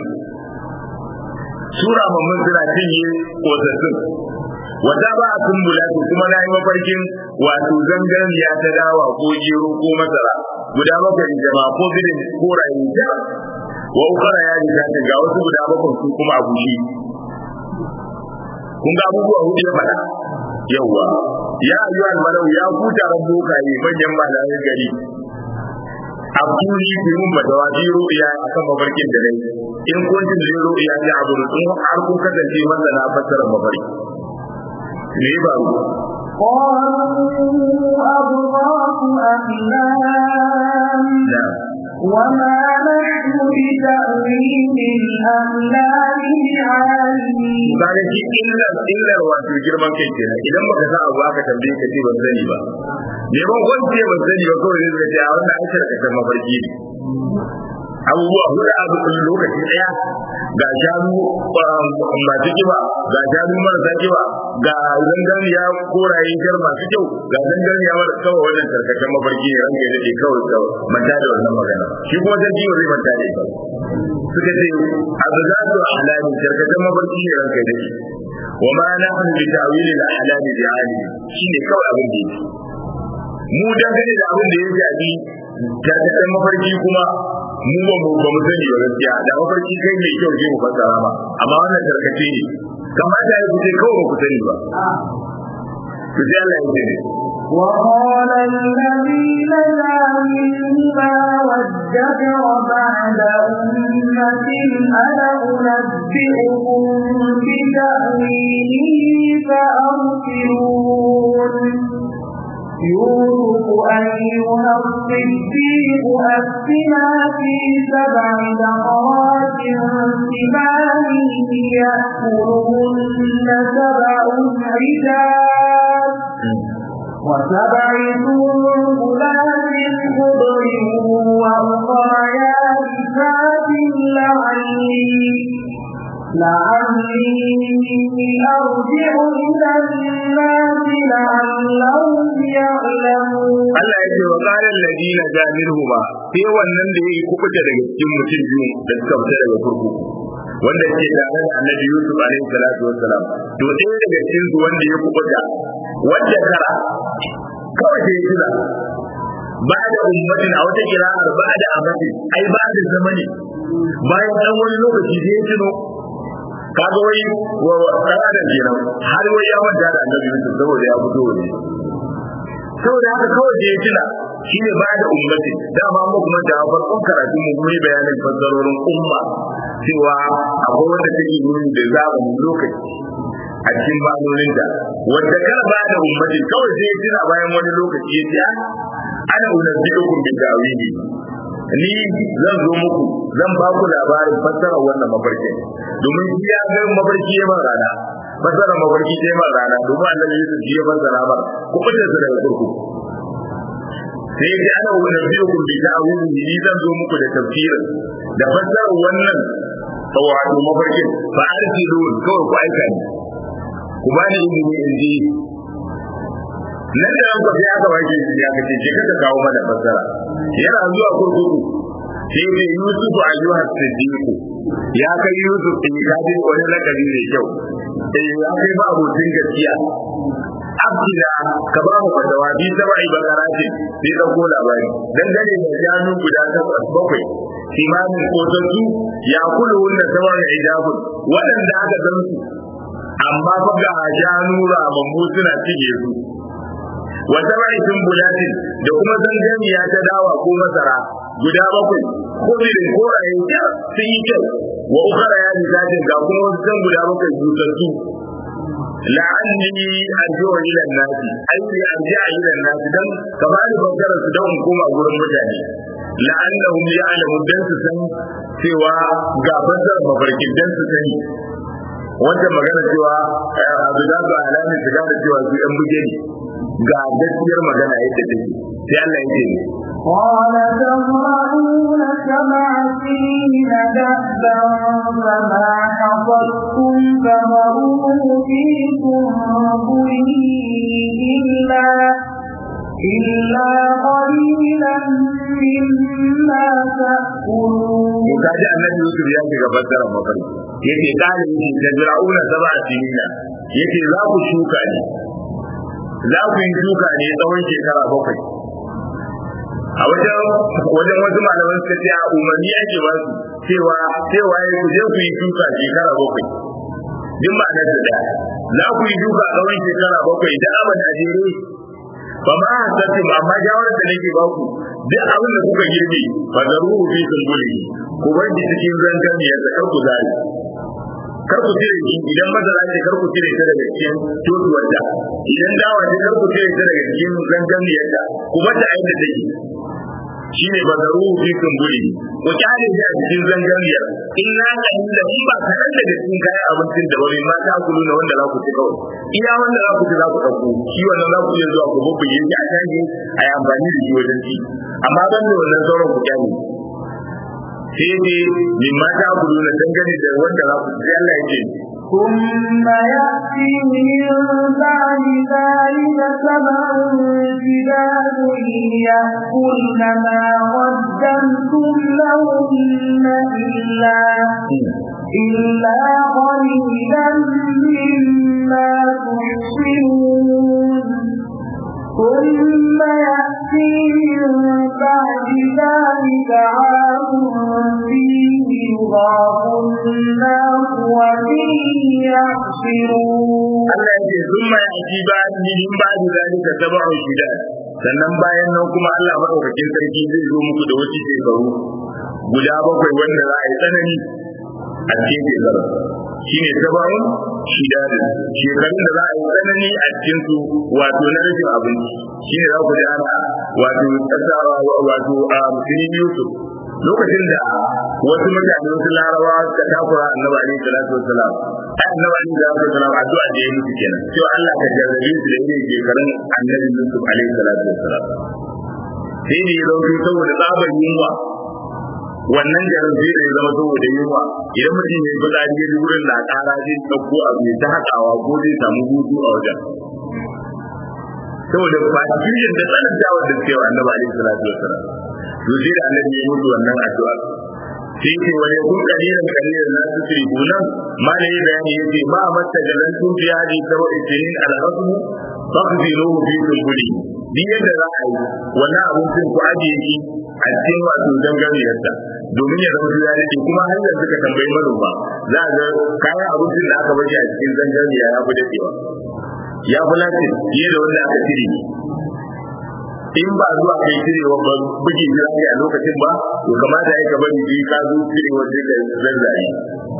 sura mamman suna cinye kosassun wata ba a kumbulatu kuma na yi mafarkin wato zangarniya ta dawa ko gero ko masara guda bakwai jama ko bidin ko rayu da wa ukara ya ji zata ga wasu guda bakwai su kuma a bushe kun ga abubuwa hudu ya faɗa yawwa ya ayu almalau ya kuta rabbo kai manyan malamin gari abduli bi mun badawa bi ru'ya akan mafarkin da nayi in kuntin da ru'ya ta abu sun har kun kasance wanda na fassara mafarki ne ba ku قالوا أضغاث أحلام وما نحن بتأويل الأحلام بعالمين. بعد شيء إلا إلا wato girman kai kenan idan baka sa abu aka tambaye ka ce ban sani ba me ban wanda ban sani ba kawai ne zai ce a wannan aikar ka san mafarki ne abubuwa huɗu a dukkan lokaci ɗaya ga shanu masu kiba ga shanu marasa kiba ga zanganiya koraye jar masu kyau ga zanganiya mara kawai wannan tarkacen mafarki ne ranka ya daɗe kawai kawai manta da wannan magana shi kuma zan jiwa zai manta da ita suka ce abu za su ahlami tarkacen mafarki ne ranka ya daɗe wa ma na hannu bi ta'wili da ahlami bi alimi shine kawai abin da yake mu dangane da abin da ya shafi tarkacen mafarki kuma mu ba mu ba mu sani ba gaskiya da mafarki kai mai kyau je mu fassara ba amma wannan tarkace ne kamata ya kuce kawai ku sani ba to sai Allah ya ce وقال الذي نجا منهما وادكر بعد أمة أنا أنبئكم بتأويله فأرسلون يوسف أيها الصديق أفتنا في سبع بقرات سمان يأكلهن سبع عجاف وسبع سنبلات خضر وأخرى يابسات لعلي لعلي أرجع إلى الناس لعلهم يعلمون. Allah ya ce wa ƙarar ladina jami'uhuma sai wannan da ya yi kubuta daga cikin mutum biyu da suka fita daga kurkuku wanda ke tare da annabi Yusuf alaihi salatu wassalam to ɗaya daga cikin su wanda ya kubuta wanda kara kawai sai kira ba da ummatin a wata kira'ar ba da amatin ai ba da zamani bayan dan wani lokaci sai ya tuno kaga wai wa tsara da kenan har wai ya manta da annabi Yusuf saboda ya fito waje saboda haka kawai da ya tuna shine ba da ummati dama mu kuma da farkon karatu mu yi bayanin fassarorin umma cewa akwai wanda take nuni da zamanin lokaci a cikin ma'anonin da wanda kar ba da ummati kawai sai ya tuna bayan wani lokaci ya ce ana unabbiukum bi ta'wili ni zan zo muku zan ba ku labarin fassarar wannan mafarkin domin shi ya ga mafarki ya ban rana fassara mafarki ta ban rana domin annabi Yusuf ya fassara ba ku fita su daga kurkuku sai ya ana wani biyu kun bi ta'awili ni zan zo muku da tafsirin da fassarar wannan wato mafarkin ba arsilu kawai ku aika ni ku ba ni ilimi in ji nan da an kwafi aka baki ya kace je ka kawo mana fassara yana zuwa kurkuku sai ne Yusuf ayyuha siddiqu ya kai Yusuf din ka ji wani lakabi mai kyau eh ya kai ba abokin gaskiya abdila ka ba mu fadawa bi sabai bakarati sai da ko labari dan gane da janu guda takwas bakwai imamin kotansu ya kulu wanda sabai ijabu wadanda aka san su amma fa ga janu ramammu suna tige su wa sabai sumbulatin da kuma zangamiya ta dawa ko masara guda bakwai ko birin ko ayyuka sun yi kyau wa ukara ya misalin ga kuma wasu can guda bakwai dusansu la'anni arji'u ila an-nasi ai arji'a ila an-nasi dan kamar da bangaren su don koma gurin mutane la'annahum ya'lamu dan su san cewa ga fasar mafarkin dan su sani wanda magana cewa abu da ga alamin shiga da cewa su yan buge ne ga gaskiyar magana yadda take sai Allah ya ce قال تزرعون سبع سنين دأبا فما حصدتم فذروه في سنبله إلا إلا قليلا مما تأكلون. وكاد النبي يوسف يأتي كفتر مفرد يأتي قال تزرعون سبع سنين يأتي لا شوكا za ku yi shuka ne tsawon shekara bakwai a wajen wajen wasu malaman suka ce a umarni ake ba su cewa cewa ya ku je ku yi shuka shekara bakwai duk ma'anar da daya za ku yi shuka tsawon shekara bakwai da abin a jere ba ma hasassun amma shawarar da nake ba ku duk abin da kuka girbe ba da ruhu fi sumbuli ku bar shi cikin zangan ya ta ku zari kar ku cire shi idan masara ce kar ku cire ta daga cikin totuwar ta idan dawa ce kar ku cire ta daga cikin gangamiyar ta ku bar ta a inda take shine bazaru fi kumbuli ku kyale shi a cikin zangamiyar in na kan da in ba kaɗan daga cikin kayan abincin da wani ma ta kulu na wanda za ku ci kawai iya wanda za ku ci za ku ɗauko shi wannan za ku iya zuwa ku bubbuge shi a caje a yi amfani da shi wajen ci amma ban da wannan sauran ku kyale sai dai min mata ku nuna dangane da wanda za ku sai Allah ya ce ثم يأتي من بعد ذلك سبع شداد يأكلن ما قدمتم لهن إلا إلا قليلا مما تحصنون ثم يأتي من بعد ذلك عام فيه يغاث الناس وفيه يعصرون. Allah ya ce sun ma yaki ba min ba da zalika sab'u shidad, sannan bayan nan kuma Allah madaukakin sarki zai zo muku da wasu shekaru guda bakwai wanda za a yi tsanani a cikin shekaru. Shine sab'u shidad, shekarun da za a yi tsanani a cikin su wato na rashin abinci. Shine za ku ji ana wato tsasawa wato a musulmi Yusuf lokacin da wasu mutane wasu larawa suka takura annabi alaihi salatu wassalam. ai annabi alaihi salatu wassalam addu'a da ya musu kenan cewa Allah ka jarrabe su da irin shekarun annabi Yusuf alaihi salatu wassalam. sai ne zauki saboda tsabar yunwa, wannan jarrabe da ya zama saboda yunwa idan mutum ya yi fitsari ya ji wurin na ƙara zai ɗauko abu ya ta haƙawa ko zai samu hutu a wajen. saboda ba cikin da tsanantawa da cewa annabi alaihi salatu wassalam to sai da annabi ya mutu wannan addu'a. sai ce wani kun kalilan kalilan na su sai gunan ma ne ya bayani yace ba mata galan tun fi hadi sabai sinin al-rasm faqdiru fi kulli din yadda za a yi wannan abincin ku ajiye shi a cikin wato dangariyarsa domin ya zama ya rike kuma har yanzu ka tambayi manoma za ga kayan abincin da aka bar shi a cikin dangariya ya fi dadewa ya fi lafiya fiye da wanda aka cire in ba zuwa kai cirewa ba buge shi a lokacin ba to kamata ya ka bari shi ka zo cirewa sai ka zazzaye.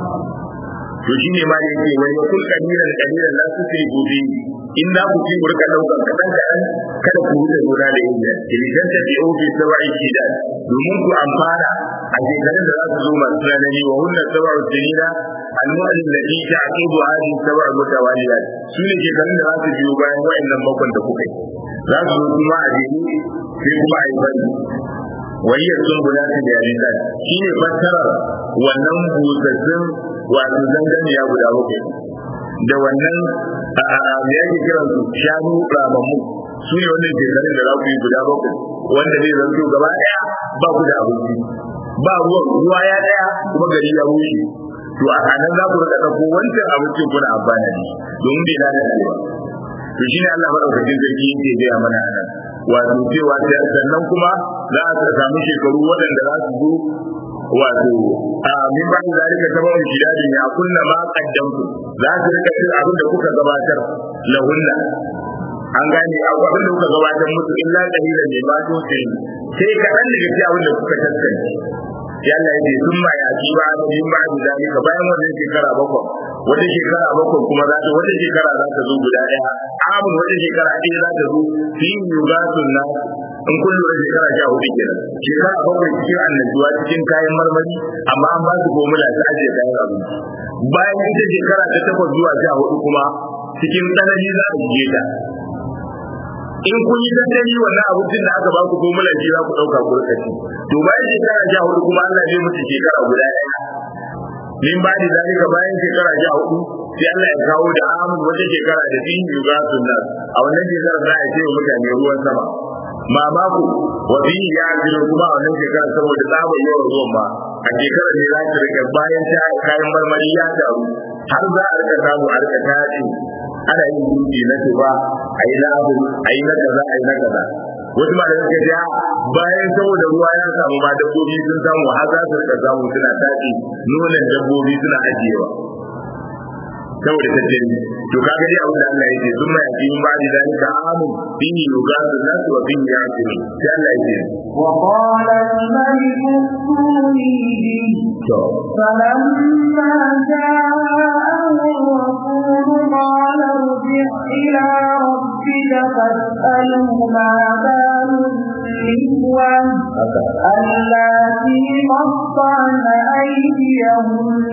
to shine ma da yake wani kun kalilan kalilan la su sai gobe in za ku ci ku rika daukan kadan kadan kada ku wuce gona da inda kilitan ta biyo bi sabai shida domin ku amfana a shekarun da za su zo masu tsanani wa hunna sab'u sinina al-mu'min alladhi ta'qibu hadhihi sab'u mutawaliyat shine shekarun da za su biyo bayan wayannan bakon da kuka yi za su zo kuma a jini sai kuma a yi bari wayar sun guda ta da yalita shine fassarar wannan busassun wato zanganiya guda bakwai da wannan a yake kiran su shanu ramammu su ne wannan shekarun da za ku yi guda bakwai wanda zai zanto gaba daya ba ku da abinci ba ruwan ruwa ya daya kuma gari ya bushe to a nan za ku rika ɗauko wancan abincin kuna amfana da shi domin bai lalace ba. to shine Allah madaukakin sarki yake gaya mana anan wato cewa sannan kuma za a samu shekaru waɗanda za su zo wato a min ba zalika sabon shidadin ya kunna ma qaddamtu za su rika cin abin da kuka gabatar lahunna an gane abin da kuka gabatar musu illa qalilan ne ba to sai sai kaɗan daga cikin abin da kuka tattance ya Allah ya ce sun ma ya ci ba min ba zalika bayan wannan shekara bakwai wata shekara bakwai kuma za ta wata shekara za ta zo guda ɗaya amun wata shekara ɗaya za ta zo fi yugatun nas in kullu da shekara sha hudu kenan shekara bakwai cikin annajuwa cikin kayan marmari amma an ba su gomula ta ajiye kayan abinci bayan ita shekara ta takwas zuwa sha hudu kuma cikin tsanani za a shige ta in kun yi tattali wannan abincin da aka ba ku gomula shi za ku ɗauka ku rika ci to bayan shekara sha hudu kuma Allah zai mutu shekara guda ɗaya min ba da zalika bayan shekara sha hudu sai Allah ya kawo da amun wata shekara da fin yugatun nas a wannan shekara za a ce wa mutane ruwan sama mamaku wa fi ya ajira kuma a wannan shekara saboda tsabar yawan ruwan ba a shekarar ne za ta rika bayan ta kayan marmari ya taru har za a rika samu a rika tashi ana yin duki na tuba a yi na abu a yi na kaza a yi na kaza wasu malamai suka ce bayan saboda ruwa ya samu ma dabbobi sun samu har za su rika samu suna tashi nonon dabbobi suna ajiyewa saboda tattali to kaga dai abin da Allah yake sun ma yaki in ba da zalika amun bihi yugadu nas wa bihi ya'timu sai Allah yake wa qala al-malik a'tuni bihi falamma ja'ahu rasul qala irji' ila rabbika fas'alhu ma balu النسوة اللاتي قطعن أيديهن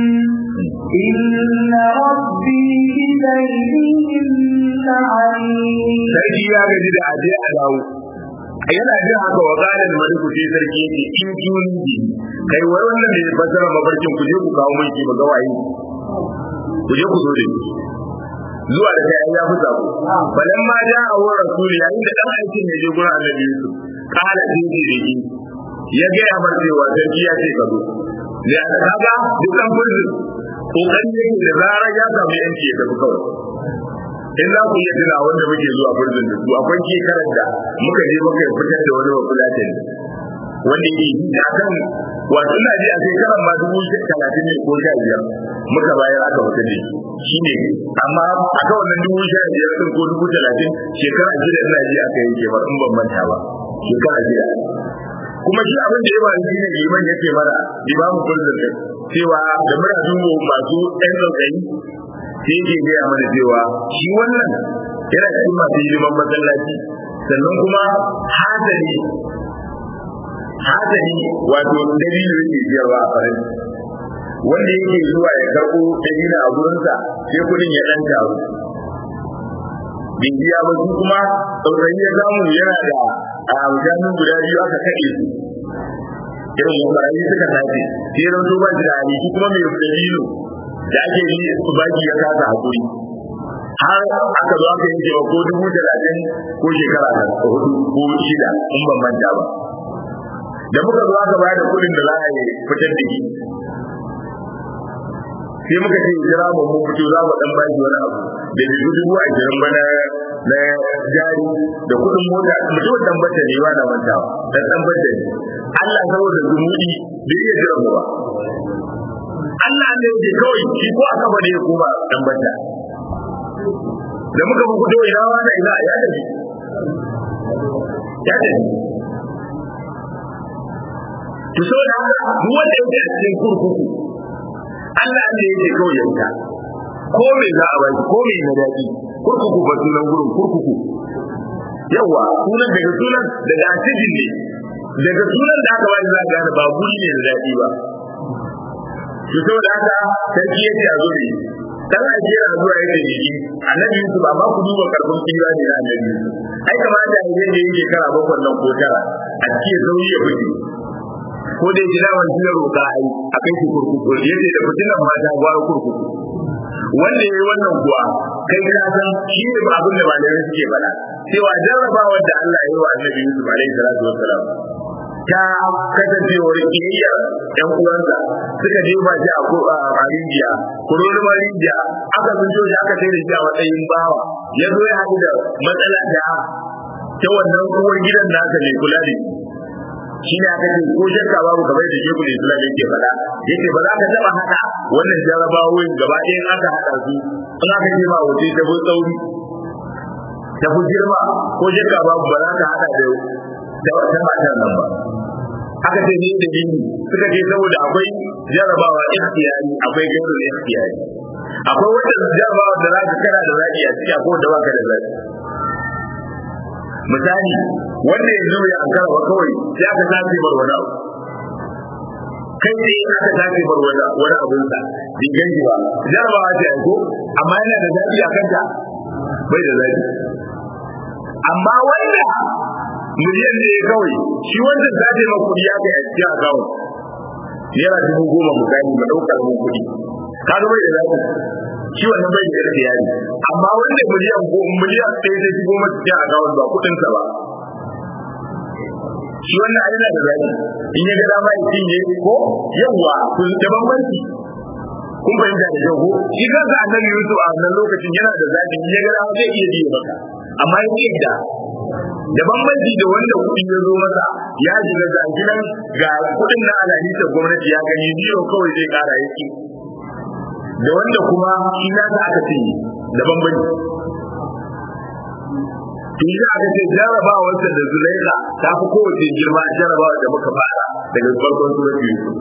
إن ربي بكيدهن عليم. sarki ya gaji da aje a dawo yana jin haka wa ƙarin maliku sai sarki yake in tuni bi kai wai wannan da ya fasara mafarkin ku je ku kawo mai ki ba ga waye ku je ku zo da zuwa da kai ya fi sabo balan ma ja a wurin rasuli yayin da dan aikin ne je gurin annabi Yusuf kala din da yake ya ga ya bar cewa sarki ya ce ka zo ya kaga dukan furzin kokarin yake da zara ya samu yanki ya tafi kawai in za ku iya tuna wanda muke zuwa furzin da su akwai shekarar da muka je muka fitar da wani wafulatin wanda yake yi da kan wato ina ji a shekarar ma dubu talatin ne ko sha biyar muka bayar aka fita da shi ne amma aka wannan dubu sha biyar din ko dubu talatin shekara shida ina ji aka yanke ba in ban manta ba shekara shida kuma shi abin da ya ba shi ne liman yake mana limamu kullum cewa da muna dungo masu ɗan tsautsayi sai yake gaya mana cewa shi wannan yana cikin masu liman masallaci sannan kuma hadari hadari wato dalilin yake biyarwa a farin wanda yake zuwa ya karɓo dalilin a gurinsa sai kudin ya ɗan taru bibiya ba su kuma tsautsayi ya samu yana da a wajen guda biyu aka kaɗe su irin mambarayi suka tafi sai ran zo ba shi da hali kuma mai dalilu da ake yi su baki ya kasa hakuri har aka zo aka yanke ko dubu talatin ko shekara da hudu ko shida in ban manta ba da muka zo aka bayar da kuɗin da za a yi fitar da shi sai muka ce jira mu mu fito za mu dan baki wani abu da bi dubu a jiran bana na jari da kuɗin mota mutum dan bata ne ba da mantawa dan dan bata ne Allah saboda zumudi bai iya jira mu ba Allah ne yake kawai shi ko aka bade ya koma dan bata da muka mu fito ina wani ina ya da shi ya da to so da duk wanda yake cikin kurkuku Allah ne yake kawai yanka ko me za a bai ko me na dadi kurkuku ba sunan gurin kurkuku yawa sunan daga sunan daga asijin ne daga sunan da aka bai za a gane ba guri ne da dadi ba to saboda haka sarki yake a zuri dan a jira zuwa yake jiki annabi Yusuf amma ku duba karfin kiwa ne na annabi ai kamata ya je yake kara bakon nan ko tara a cikin sauyi ya fiti ko dai gida wani ya roƙa ai a kai shi kurkuku yace da fitinan mata gwara kurkuku wanda yayi wannan kuwa kai ka san shi ne ba abin da ba ne suke faɗa cewa jarrabawa da Allah ya yi wa annabi Yusuf alaihi salatu wassalam ta kasancewar kiyayya ɗan uwansa suka je ba shi a Rijiya kurorin Rijiya aka sun shi aka sai da shi a matsayin bawa ya zo ya haɗu da matsala ta ta wannan uwar gidan nasa mai kula da shi ne aka ce ko shakka babu kamar da Shekul Islam yake faɗa yake ba za ka taɓa haɗa wannan jarabawoyin gaba ɗaya in aka haɗa su in aka ce ma wace ta fi tsauri ta fi girma ko shakka babu ba za ka haɗa da wata matar nan ba aka ce ne da jini suka ce saboda akwai jarabawa ikhtiyari akwai gairu ikhtiyari akwai wata jarabawa da za ka kana da zaki a ciki akwai da baka da zaki misali wanda yanzu ya ankara ba kawai sai aka tace bar wani abu kai ne aka tace bar wani wani abun sa bin ganji ba jarabawa ce ko amma yana da zaki a kanta bai da zaki amma wanda miliyan ne kawai shi wanda zaje ma kudi ya kai a cikin account naira dubu goma misali ma daukar mun kudi kaga bai da zaki shi wannan bai da zaki yayi amma wanda miliyan ko miliyan sai sai shi goma cikin account ba kudin sa ba shi wannan ai yana da zaki in ya ga dama ya cinye ko yawa kun da bambanci kun bayyana da jago shi kansa annabi Yusuf a wannan lokacin yana da zaki in ya ga dama zai iya biye maka amma yake da da bambanci da wanda kuɗi ya zo masa ya shiga ga gidan ga kuɗin na alhalisar gwamnati ya gani biyo kawai zai ƙara yake da wanda kuma shi na ta aka ce da bambanci to yi aka ce jarabawarsa da Zulaika ta fi kowace girma a jarabawar da muka fara daga farkon surat Yusuf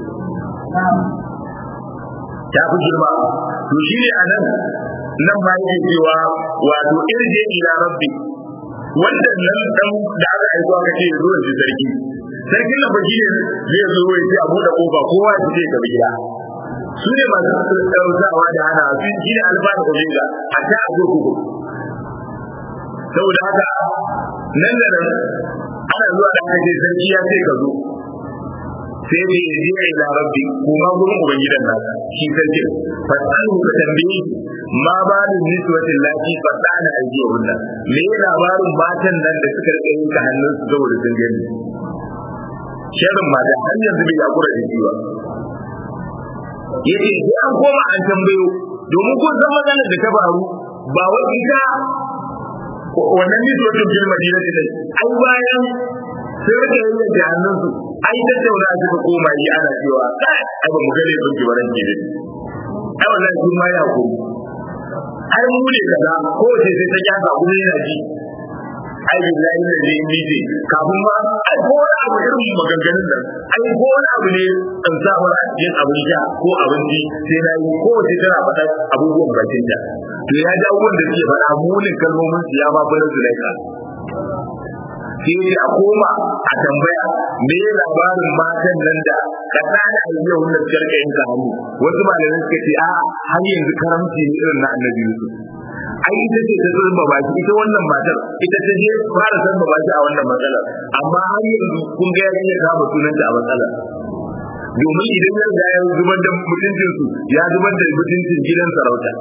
ta fi girma to shi ne a nan nan ma yake cewa wato irje ila rabbi wanda nan dan da aka aiko aka ce zo da sarki sarki na baki ne zai zo ya ce a buɗe kofa kowa ya ce ka bi gida su ne masu tsautawa da hana su shi ne alfa da omega a ta a kurkuku saboda haka nan da nan ana zuwa da aka ce sarki ya ce ka zo sai dai ya je ila rabbi kuma gurin ubangidan nasa shi sarki fasalu ka tambaye ma balin niswatin lati fasana aljihunna me labarin matan nan da suka rike yin ka hannun su saboda sun gani shirin mata har yanzu bai yakura da shi ba yace sai an koma an tambayo domin kun san maganar da ta faru ba wai ita wannan niswatin fil madinati dai ai bayan sai rike yin da hannunsu ai tattauna suka koma yi ana cewa ai ba mu gane sun ki baran ke dai ai wallahi sun ma ya ko ai mu ne kaza ko ce sai ta kyasa kuma yana ji ai billahi da zai yi kafin ma ai ko wani abu irin maganganun nan ai ko wani abu ne an sa mana yin abin sha ko abinci sai na yi ko wace tana faɗa abubuwan bakin ta to ya ja wanda suke faɗa munin kalmomin su ya ma fara zulaika sai ne a koma a tambaya me labarin matan nan da kasa da ayyuka wannan jarka yin ka hannu wasu malamai suka ce a har yanzu karamci ne irin na annabi Yusuf ai ita ce ta zurba baki ita wannan matar ita ta je fara zurba baki a wannan matsalar amma har yanzu kun ga ya iya kama sunanta a matsalar domin idan ya ga ya zubar da mutuncin su ya zubar da mutuncin gidan sarauta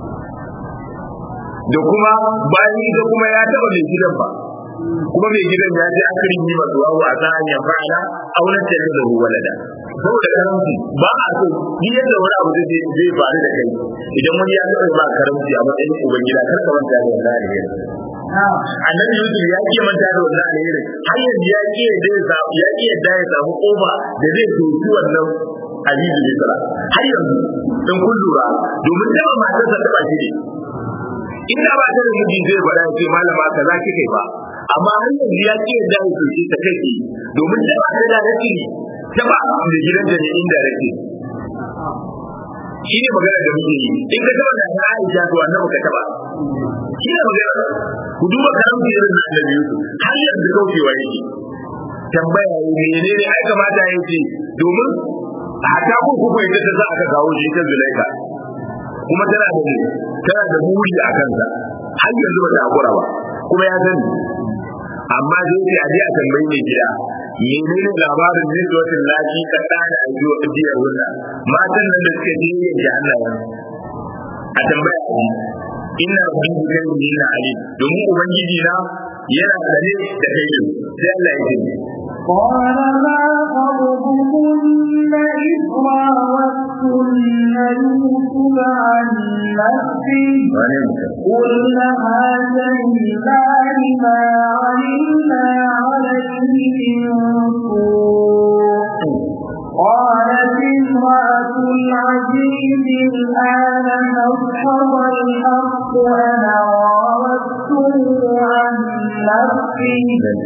da kuma bayan ita kuma ya taba mai gidan ba kuma mai gidan ya je aka rinji masu wawo a ta hanyar fa'ala auren ta da walada saboda karamci ba a so ni yadda wani abu zai zai faru da kai idan wani ya taɓa ba karamci a matsayin ubangida kar ka manta da wannan alheri annabi Yusuf ya ke manta da wannan alheri har yanzu ya ke da ya ke da ya samu kofa da zai toki wannan azizu ne sala har yanzu in kun lura domin da matarsa ta ba shi ne inda ba ta da miji zai faɗa ya ce malama kaza kike ba amma har yanzu ya ke da ya toki ta kai domin da ba ta da rake ta ba da gidan da ne inda rake shi ne magana da muke yi in ka taba da na Aisha to annabi ka taba shi ne magana ku duba karamci irin na Annabi Yusuf har yanzu kaucewa yake tambaya menene ai kamata ya ce domin a ta ku ku ita ta za aka kawo shi ta Zulaika kuma tana da tana da buri a kansa har yanzu ba ta hakura ba kuma ya sani amma dai sai a je a tambayi mai gida menene labarin niswatin lafi ka tsara a yi wa ajiyar wannan matan nan da suka je da hannayen a tambaya a inna rabbi kai ne na ali domin ubangiji na yana da ne da kai ne sai Allah ya ce قال ما خطبكن إذ راوتن يوسف عن نفسه قلنا هذا لله ما علمنا عليه من سوء قالت امرأة العزيز الآن أصحب الحق أنا راودته عن نفسي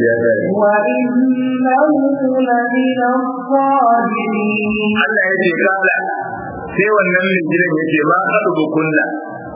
وإنه لمن الصادقين. Allah ya ce kala sai wannan mai gidan ya ce ma haɗu bukunna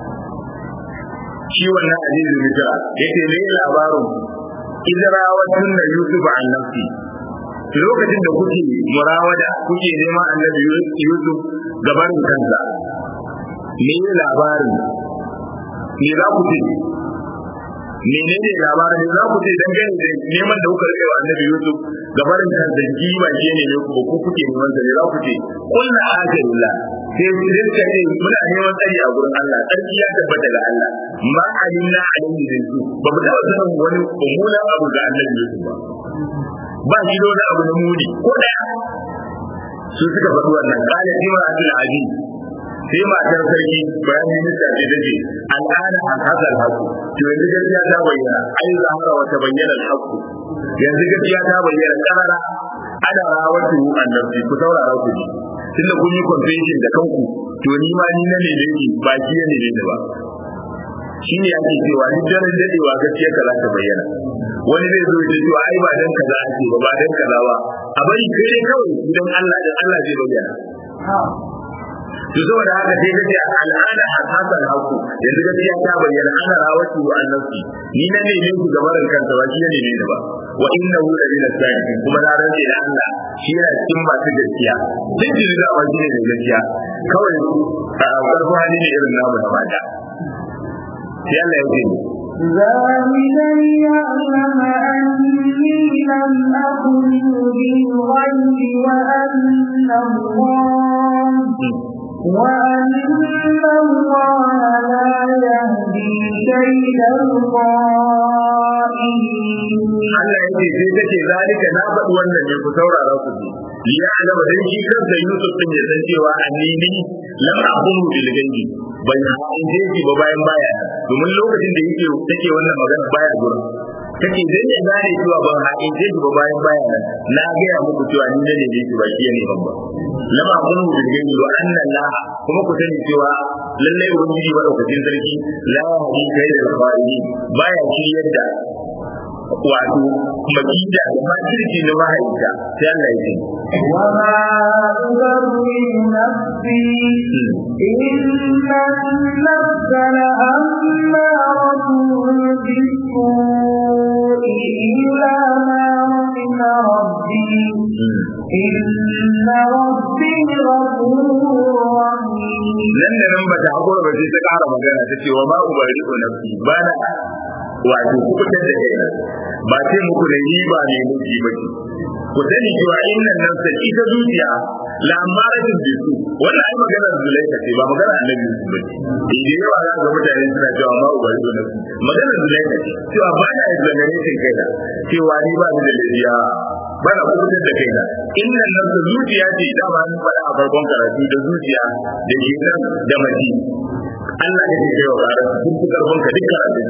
shi wannan azizu misra ya ce ne labarin idrawatun da Yusuf an nafsi lokacin da kuke murawada kuke neman annabi Yusuf gaban kansa ne labarin ne za ku ce menene labarin za ku ce dangane da neman da kuka rike wa annabi Yusuf gaban kansa ji ba ke ne ku ko kuke neman sa ne za ku ce kullu ajalillah sai su rinka ce muna neman tsari a gurin Allah tsarki ya tabbata ga Allah ma alimna alayhi rizqu ba mu taɓa sanin wani mummunan abu ga annabi Yusuf ba ba shi da wani abu na muni ko daya su suka faɗi wannan kala jima abdul aziz sai matar sarki bayan minista ce take al'ana an hasal haku to yanzu gaskiya ta bayyana ai zahara wata bayyana haku yanzu gaskiya ta bayyana karara ana rawatu annabi ku saurara ku ji tunda kun yi confession da kanku to ni ma ni na ne da yake ba shi ne ne ba shi ne ake cewa duk daren dadewa gaskiya ka za ta bayyana wani zai zo ya ce ai ba dan kaza ake ba ba dan kaza ba a bari kai dai kawai idan Allah dan Allah zai bayyana to saboda haka sai kace al'ada hasan haku yanzu gaskiya ta bayyana ana rawatu annabi ni na ne ne ku gabaran kansa ba shi ne ne ba wa innahu la min as-sadiqin kuma na rantsa da Allah shi yana cikin masu gaskiya duk da ba shi ne gaskiya kawai karfin hali ne irin namu da mata sai Allah ya ce ذلك ليعلم أني لم أكن بالغيب وأن الله وأن الله لا يهدي كيد الخائنين. Allah ya ce sai kace zalika na faɗi wannan ne ku saurara ku ji ya alama dan shi kansa Yusuf din ya san cewa annini lam aqulu bil gaibi bai san shi ba bayan baya domin lokacin da yake take wannan magana baya gurin take dai ne na ne cewa ban haƙin je ba bayan bayan nan na ga ya muku cewa ni ne ne ki ba shi ne ban ba lama kun da gani wa anna la kuma ku sani cewa lalle ubangiji ba daukakin sarki la hadi kai da alfa'ili baya shiryar da wato makida da makirci na mahaifa sai Allah ya ce wa ma ubarri nafsi inna nafsa la'ammaratun bis-su'i illa ma rahima rabbi inna rabbi ghafurur rahim. nan da nan ba ta hakura ba sai ta ƙara magana ta ce wa ma ubarri nafsi bana wato kubutar da kai ba sai muku da ni ba ne miji ba ce ku sani cewa innan nan sai ita zuciya la amaratin bisu wannan ai maganar Zulaika ce ba maganar Annabi Yusuf ba ce idan yawa za ga mutane suna cewa ma ubari da nasu maganar Zulaika ce cewa ba na examination kai da cewa ni ba ni da lafiya ba na kubutar da kai da innan nan zuciya ce da ba ni faɗa a farkon karatu da zuciya da jikin da maji Allah ya ce wa ƙara sun fi karfin ka dukkan abin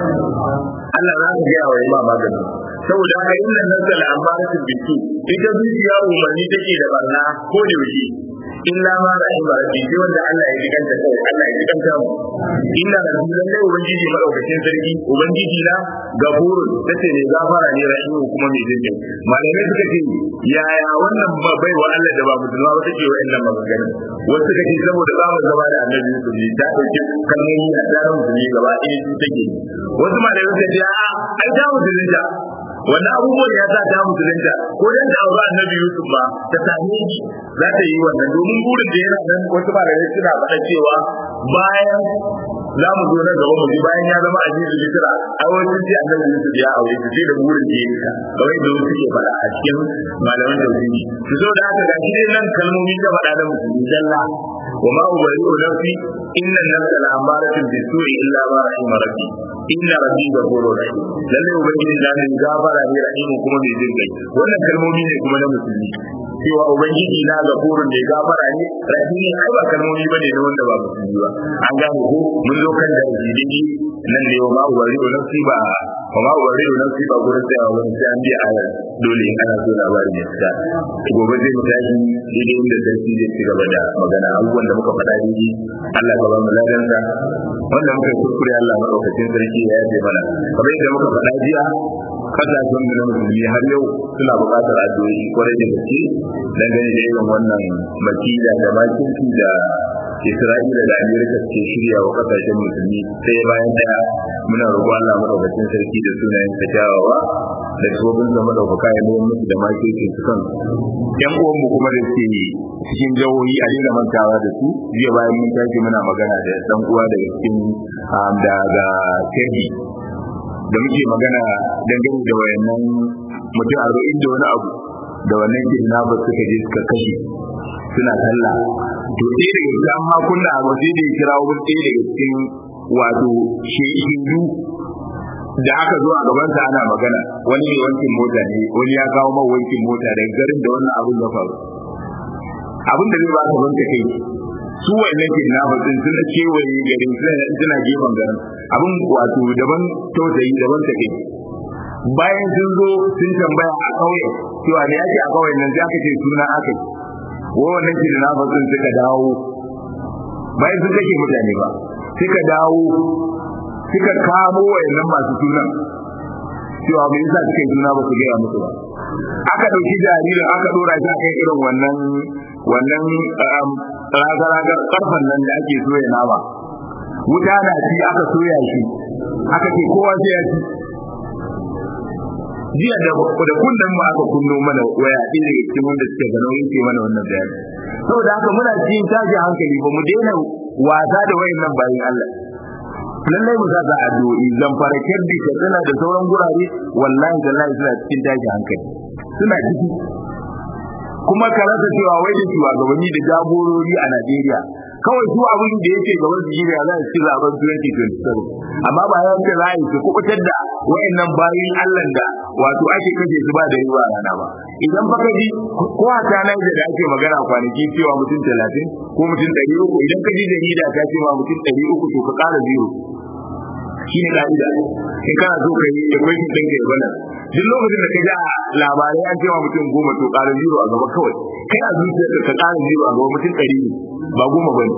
Allah za ka gaya wa yi ma magani saboda haka inda nan sala amma su bitu ita zuciya umarni take da barna ko da yaushe illa ma da in barati sai wanda Allah ya jikanta kai Allah ya jikanta mu inna rabbi lalle ubangiji madaukakin sarki ubangiji na gafurun tace ne gafara ne rahimu kuma mai jinki malamai suka ce yaya wannan bai wa Allah da ba musulma ba take wa illan magana wasu suka ce saboda ba mu zama da annabi Yusuf ne ta dauki kalmomi a tsarin musulmi gaba ɗaya su take wasu malamai suka ce a'a ai ta musulunta wannan abubuwan ya sa ta musulunta ko dan da aure annabi Yusuf ba ta same shi za ta yi wannan domin burin da yana nan wasu malamai suna faɗa cewa bayan za mu zo na gaba mu ji bayan ya zama azizu bisira a wasu ce annabi Yusuf ya aure shi sai da burin da yake kawai da wasu ke faɗa a cikin malaman tauhidi su zo da haka gashi dai nan kalmomi da faɗa da musulmi jalla wa ma ubari'u nafsi inna an-nafsa la'amaratun bis-su'i illa ma rahima rabbi inna rabbi ghafurur rahim lalle ubangiji da ne gafara ne rahimu kuma mai jin kai wannan kalmomi ne kuma na musulmi cewa ubangiji na gafurun ne gafara ne rahimu ai ba kalmomi bane na wanda ba musulmi ba an gane ko mun zo kan da jididi nan ne ma ubari'u nafsi ba ma ubari'u nafsi ba gurin sai wani sai an biya ayar dole in ana so labarin ya fita gobe zai mu tashi daidai inda sarki zai ci gaba da magana abubuwan da muka faɗa daidai Allah ka ba mu ladansa wanda muka yi kuskure Allah madaukakin sarki ya yaje mana kamar yadda muka faɗa jiya kasashen mu na musulmi har yau suna buƙatar addu'o'i kwarai da gaske dangane da irin wannan makida da makinci da Isra'ila da Amerika ke shirya wa kasashen musulmi sai bayan daya muna roƙo Allah madaukakin sarki da sunayen sa kyawawa da sabobin sa madaukaka ya nuna musu da makinci su kan yan uwan mu kuma da ke cikin jawoyi a dinga mantawa da su jiya bayan mun tashi muna magana da dan uwa daga cikin daga Kebbi da muke magana dangane da wayannan mutum arba'in da wani abu da wannan kidnapper suka je suka kashe suna sallah to sai daga cikin hakunna a waje da ya kira wani ɗaya daga cikin wato hindu da aka zo a gabansa ana magana wani ne wankin mota ne wani ya kawo mai wankin mota daga garin da wannan abun ya faru abin da zai ba ka banka kai su wannan kidnapper din suna kewaye garin suna gefen garin abin wato daban tausayi daban take bayan sun zo sun tambaya a kauye cewa ne yake a kauyen nan sai aka ce suna aka yi wannan kidnapper din suka dawo bayan sun kashe mutane ba suka dawo suka kamo wayannan masu sunan cewa me yasa suka yi suna ba su gaya musu ba aka dauki jaririn aka dora shi akan irin wannan wannan ragar karfan nan da ake soya nama wuta na ci aka soya shi aka ce kowa sai ya ci jiya da da kullum ma aka kunno mana waya ɗaya daga cikin wanda suke ga nauyin ke mana wannan bayani saboda haka muna cikin tashi hankali ba mu daina wasa da wayannan bayin Allah lallai mu saka addu'o'i zan fara kirdi ka tsana da sauran gurare wallahi tallahi suna cikin tashi hankali suna ciki kuma ka rasa cewa wai da shugabanni da jagorori a Najeriya kawai su abin da yake ga wasu jiya za su ci zaben twenty twenty-seven amma ba ya ce za a yi su kubutar da wayannan bayin Allah da wato ake kaje su ba da riwa rana ba idan baka ji ko a tanan da ake magana kwanaki cewa mutum talatin ko mutum ɗari uku idan ka ji jarida ta ce ma mutum ɗari uku to ka ƙara biyu shine ka'ida in kana so ka yi equation din ka bana duk lokacin da ka ji labarai an cewa mutum goma to ƙarin zero a gaba kawai kai a zuciyarka ka ƙarin zero a gaba mutum ɗari ne ba goma bane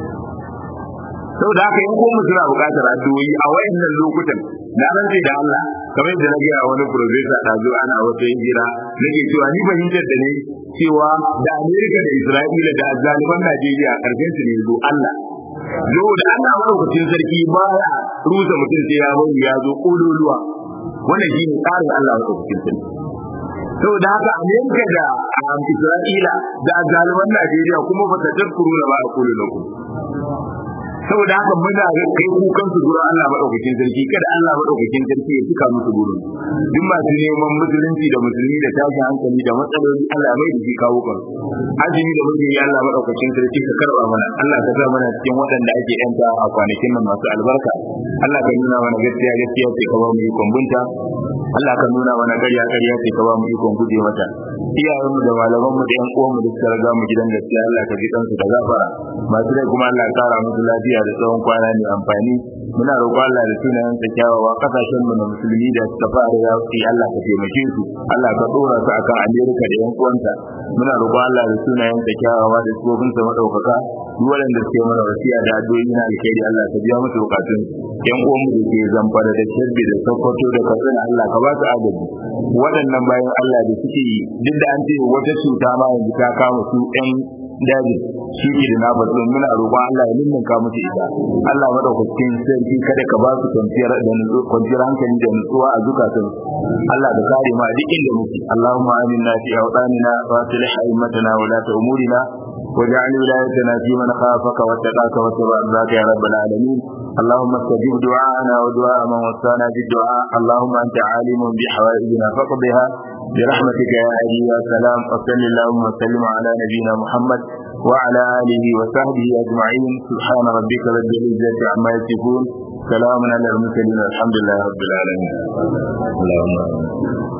saboda haka in kuma suna buƙatar addu'o'i a wayannan lokutan na rantsi da Allah kamar yadda na ga wani professor da zo ana wata hijira nake cewa ni fahimtar da ne cewa da America da Isra'ila da zaliman Najeriya karfin su ne zo Allah zo da Allah madaukakin sarki ba ya rusa mutum sai ya bari ya zo kololuwa wannan shine tsarin Allah madaukakin sarki saboda haka America da Isra'ila da zaliman Najeriya kuma ba ta tarkuru da ba a kololuwa saboda haka muna kai kukan su gurin Allah madaukakin sarki kada Allah madaukakin sarki ya tuka musu gurin duk masu neman musulunci da musulmi da tashin hankali da matsaloli Allah mai da shi kawo kan azumi da muke yi Allah madaukakin sarki ka karba mana Allah ka sa mana cikin waɗanda ake yanta a kwanakin nan masu albarka Allah ka nuna mana gaskiya gaskiya ce ka ba mu ikon bunta Allah ka nuna mana ƙarya ƙarya ce ka ba mu ikon guje mata iyayen mu da malaman mu da ƴan uwan mu da suka riga mu gidan gaskiya Allah ka ji kansu da gafara masu rai kuma Allah ya kara musu lafiya da tsawon kwana ne amfani muna roƙon Allah da sunayen sa kyawawa kasashen mu na musulmi da suka fara yaƙi Allah ka taimake su Allah ka dora su akan Amerika da ƴan uwanta muna roƙon Allah da sunayen sa kyawawa da sifofin sa madaukaka duk waɗanda suke mana wasiya da addu'o'i na alkhairi Allah ka biya musu bukatun ƴan uwan mu da ke zamfara da shirbi da sokoto da katsina Allah ka ba su agaji waɗannan bayan Allah da suke yi duk da an ce wata cuta ma yanzu ta kama su ƴan daji shi ne da na batsun muna roƙon Allah ya ninninka musu ita Allah madaukakin sarki kada ka ba su kwanciyar da kwanciyar hankali da nutsuwa a zukatan Allah da kare mu a duk inda muke Allahumma aminna fi awtanina wa aslih a'immatana wa la umurina واجعل ولايتنا في من خافك واتقاك واتبع رضاك يا رب العالمين اللهم استجب دعاءنا ودعاء من وصانا بالدعاء اللهم انت عالم بحوائجنا فاقضها برحمتك يا علي يا سلام وصل اللهم وسلم على نبينا محمد وعلى اله وصحبه اجمعين سبحان ربك رب العزه عما يصفون سلام على المرسلين الحمد لله رب العالمين اللهم